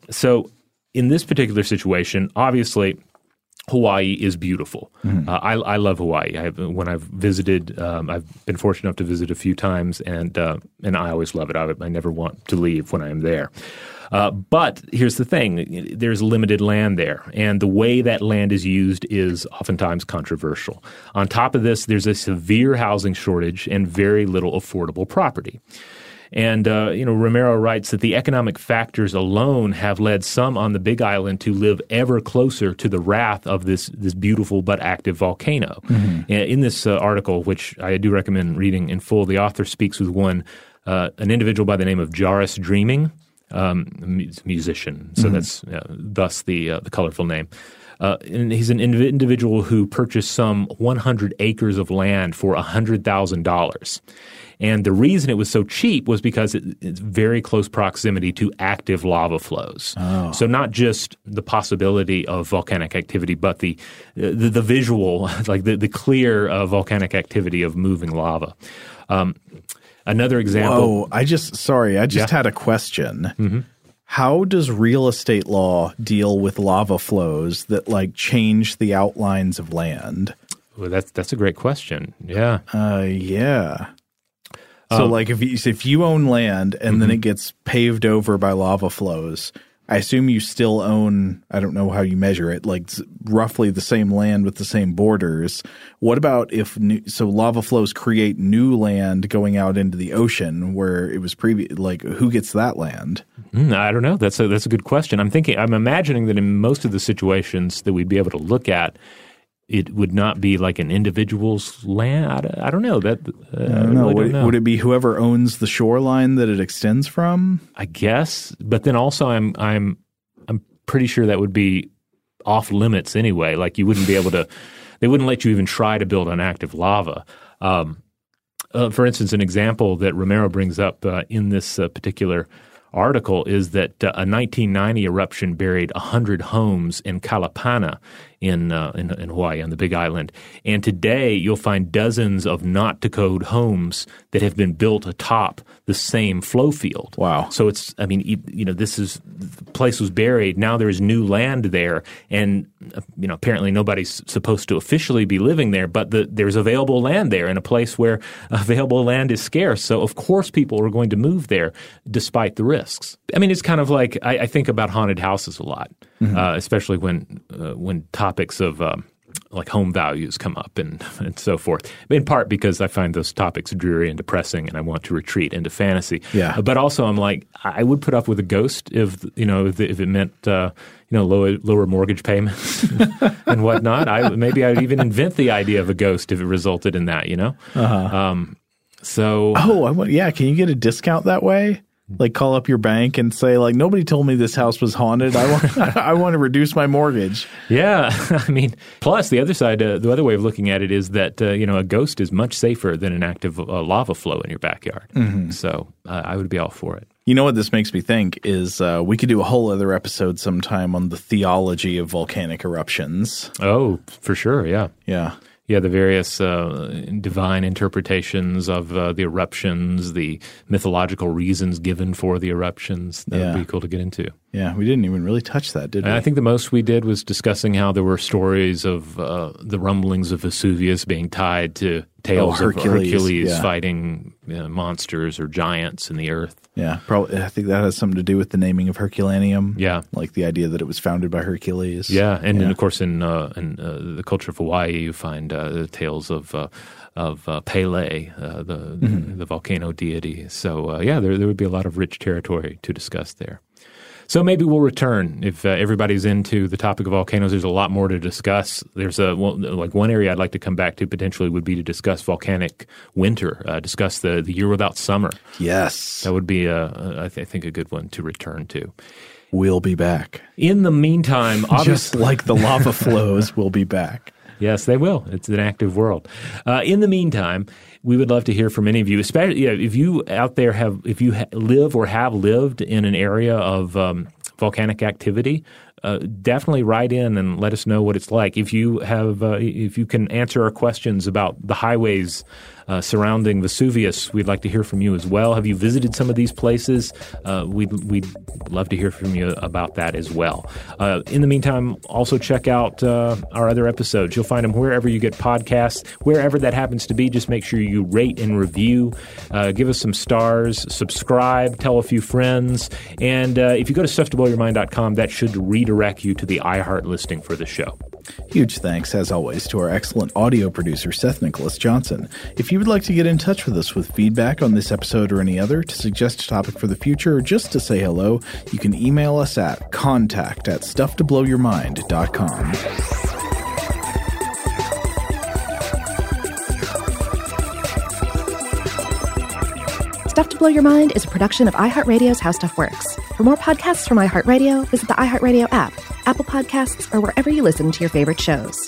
so in this particular situation, obviously, Hawaii is beautiful. Mm-hmm. Uh, I, I love Hawaii. I have, when I've visited, um, I've been fortunate enough to visit a few times, and uh, and I always love it. I, I never want to leave when I am there. Uh, but here's the thing. There's limited land there, and the way that land is used is oftentimes controversial. On top of this, there's a severe housing shortage and very little affordable property. And, uh, you know, Romero writes that the economic factors alone have led some on the Big Island to live ever closer to the wrath of this this beautiful but active volcano. Mm-hmm. In this uh, article, which I do recommend reading in full, the author speaks with one, uh, an individual by the name of Jairus Dreaming, um, a musician. So mm-hmm. that's uh, thus the uh, the colorful name. Uh, and he's an indiv- individual who purchased some one hundred acres of land for one hundred thousand dollars. And the reason it was so cheap was because it, it's very close proximity to active lava flows. Oh. So not just the possibility of volcanic activity, but the the, the visual, like the, the clear uh, volcanic activity of moving lava. Um, another example. Whoa, I just, sorry, I just yeah. had a question. Mm-hmm. How does real estate law deal with lava flows that like change the outlines of land? Well, that's that's a great question. Yeah. Uh, yeah. So, um, like, if you, if you own land and mm-hmm. then it gets paved over by lava flows, I assume you still own, I don't know how you measure it, like roughly the same land with the same borders. What about if new, so lava flows create new land going out into the ocean where it was previous? Like, who gets that land? Mm, I don't know. That's a that's a good question. I'm thinking, I'm imagining that in most of the situations that we'd be able to look at, it would not be like an individual's land. I, I don't know. That uh, I don't know. I really would, don't know. Would it be whoever owns the shoreline that it extends from? I guess, but then also I'm I'm I'm pretty sure that would be off limits anyway. Like you wouldn't be able to. They wouldn't let you even try to build on active lava. Um, uh, for instance, an example that Romero brings up uh, in this uh, particular article is that uh, a nineteen ninety eruption buried one hundred homes in Kalapana in, uh, in in Hawaii on the Big Island. And today you'll find dozens of not-to-code homes that have been built atop the same flow field. Wow. So it's, I mean, you know, this is, the place was buried. Now there is new land there. And, you know, apparently nobody's supposed to officially be living there, but the, there's available land there in a place where available land is scarce. So, of course, people are going to move there despite the risks. I mean, it's kind of like, I, I think about haunted houses a lot, mm-hmm. uh, especially when uh, when topics of um, like home values come up and, and so forth. In part because I find those topics dreary and depressing, and I want to retreat into fantasy. Yeah. Uh, but also, I'm like, I would put up with a ghost if you know if, if it meant uh, you know lower, lower mortgage payments and whatnot. I maybe I'd even invent the idea of a ghost if it resulted in that. You know. Uh-huh. Um, so. Oh, I want, yeah. Can you get a discount that way? Like call up your bank and say, like, nobody told me this house was haunted. I want, I want to reduce my mortgage. Yeah, I mean, plus the other side, uh, the other way of looking at it is that uh, you know a ghost is much safer than an active uh, lava flow in your backyard. Mm-hmm. So uh, I would be all for it. You know what this makes me think is uh, we could do a whole other episode sometime on the theology of volcanic eruptions. Oh, for sure. Yeah. Yeah. Yeah, the various uh, divine interpretations of uh, the eruptions, the mythological reasons given for the eruptions. That yeah. would be cool to get into. Yeah, we didn't even really touch that, did we? And I think the most we did was discussing how there were stories of uh, the rumblings of Vesuvius being tied to tales oh, Hercules, of Hercules yeah. fighting you know, monsters or giants in the earth. Yeah, probably. I think that has something to do with the naming of Herculaneum. Yeah, like the idea that it was founded by Hercules. Yeah, and, yeah. and of course, in uh, in uh, the culture of Hawaii, you find uh, the tales of uh, of uh, Pele, uh, the mm-hmm. the volcano deity. So uh, yeah, there there would be a lot of rich territory to discuss there. So maybe we'll return if uh, everybody's into the topic of volcanoes. There's a lot more to discuss. There's a well, like one area I'd like to come back to potentially would be to discuss volcanic winter, uh, discuss the, the year without summer. Yes. That would be, a, a, I, th- I think, a good one to return to. We'll be back. In the meantime, obviously, just like the lava flows, we'll be back. Yes, they will. It's an active world. Uh, in the meantime, we would love to hear from any of you, especially you know, if you out there have, if you ha- live or have lived in an area of um, volcanic activity. Uh, definitely write in and let us know what it's like. If you have, uh, if you can answer our questions about the highways uh, surrounding Vesuvius, we'd like to hear from you as well. Have you visited some of these places? Uh, we'd, we'd love to hear from you about that as well. Uh, in the meantime, also check out uh, our other episodes. You'll find them wherever you get podcasts, wherever that happens to be. Just make sure you rate and review, uh, give us some stars, subscribe, tell a few friends. And uh, if you go to stuff to blow your mind dot com, that should redirect you to the iHeart listing for the show. Huge thanks, as always, to our excellent audio producer, Seth Nicholas Johnson. If you would like to get in touch with us with feedback on this episode or any other, to suggest a topic for the future, or just to say hello, you can email us at contact at stuff to blow your mind dot com. Stuff to Blow Your Mind is a production of iHeartRadio's How Stuff Works. For more podcasts from iHeartRadio, visit the iHeartRadio app, Apple Podcasts, or wherever you listen to your favorite shows.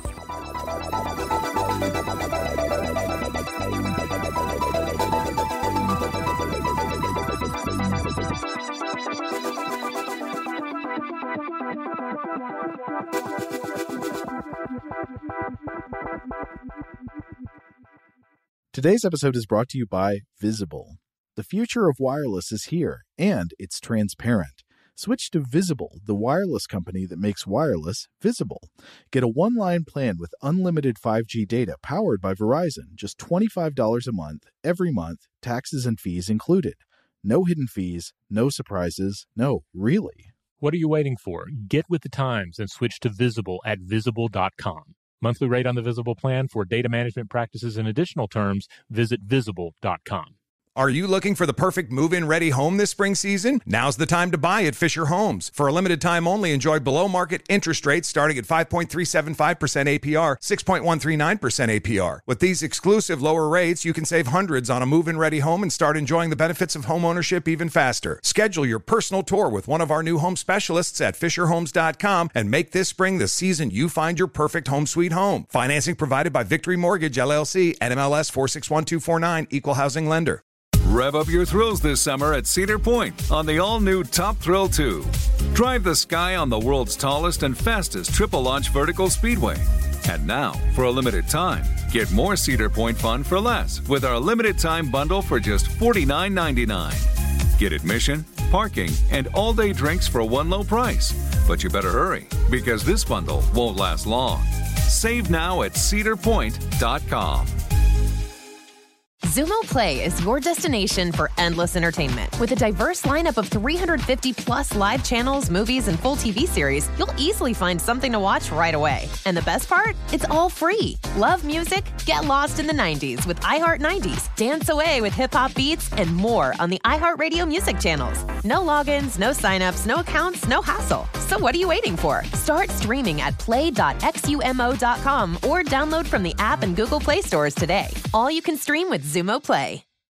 Today's episode is brought to you by Visible. The future of wireless is here, and it's transparent. Switch to Visible, the wireless company that makes wireless visible. Get a one-line plan with unlimited five G data powered by Verizon, just twenty-five dollars a month, every month, taxes and fees included. No hidden fees, no surprises, no, really. What are you waiting for? Get with the times and switch to Visible at visible dot com. Monthly rate on the Visible plan. For data management practices and additional terms, visit visible dot com. Are you looking for the perfect move-in ready home this spring season? Now's the time to buy at Fisher Homes. For a limited time only, enjoy below-market interest rates starting at five point three seven five percent A P R, six point one three nine percent A P R. With these exclusive lower rates, you can save hundreds on a move-in ready home and start enjoying the benefits of home ownership even faster. Schedule your personal tour with one of our new home specialists at fisher homes dot com and make this spring the season you find your perfect home sweet home. Financing provided by Victory Mortgage, L L C, N M L S four six one two four nine, Equal Housing Lender. Rev up your thrills this summer at Cedar Point on the all-new Top Thrill two. Drive the sky on the world's tallest and fastest triple-launch vertical speedway. And now, for a limited time, get more Cedar Point fun for less with our limited-time bundle for just forty-nine ninety-nine. Get admission, parking, and all-day drinks for one low price. But you better hurry, because this bundle won't last long. Save now at cedar point dot com. Xumo Play is your destination for endless entertainment. With a diverse lineup of three hundred fifty plus live channels, movies, and full T V series, you'll easily find something to watch right away. And the best part? It's all free. Love music? Get lost in the nineties with iHeart nineties. Dance away with hip-hop beats and more on the iHeartRadio music channels. No logins, no signups, no accounts, no hassle. So what are you waiting for? Start streaming at play dot xumo dot com or download from the app and Google Play stores today. All you can stream with Xumo Play.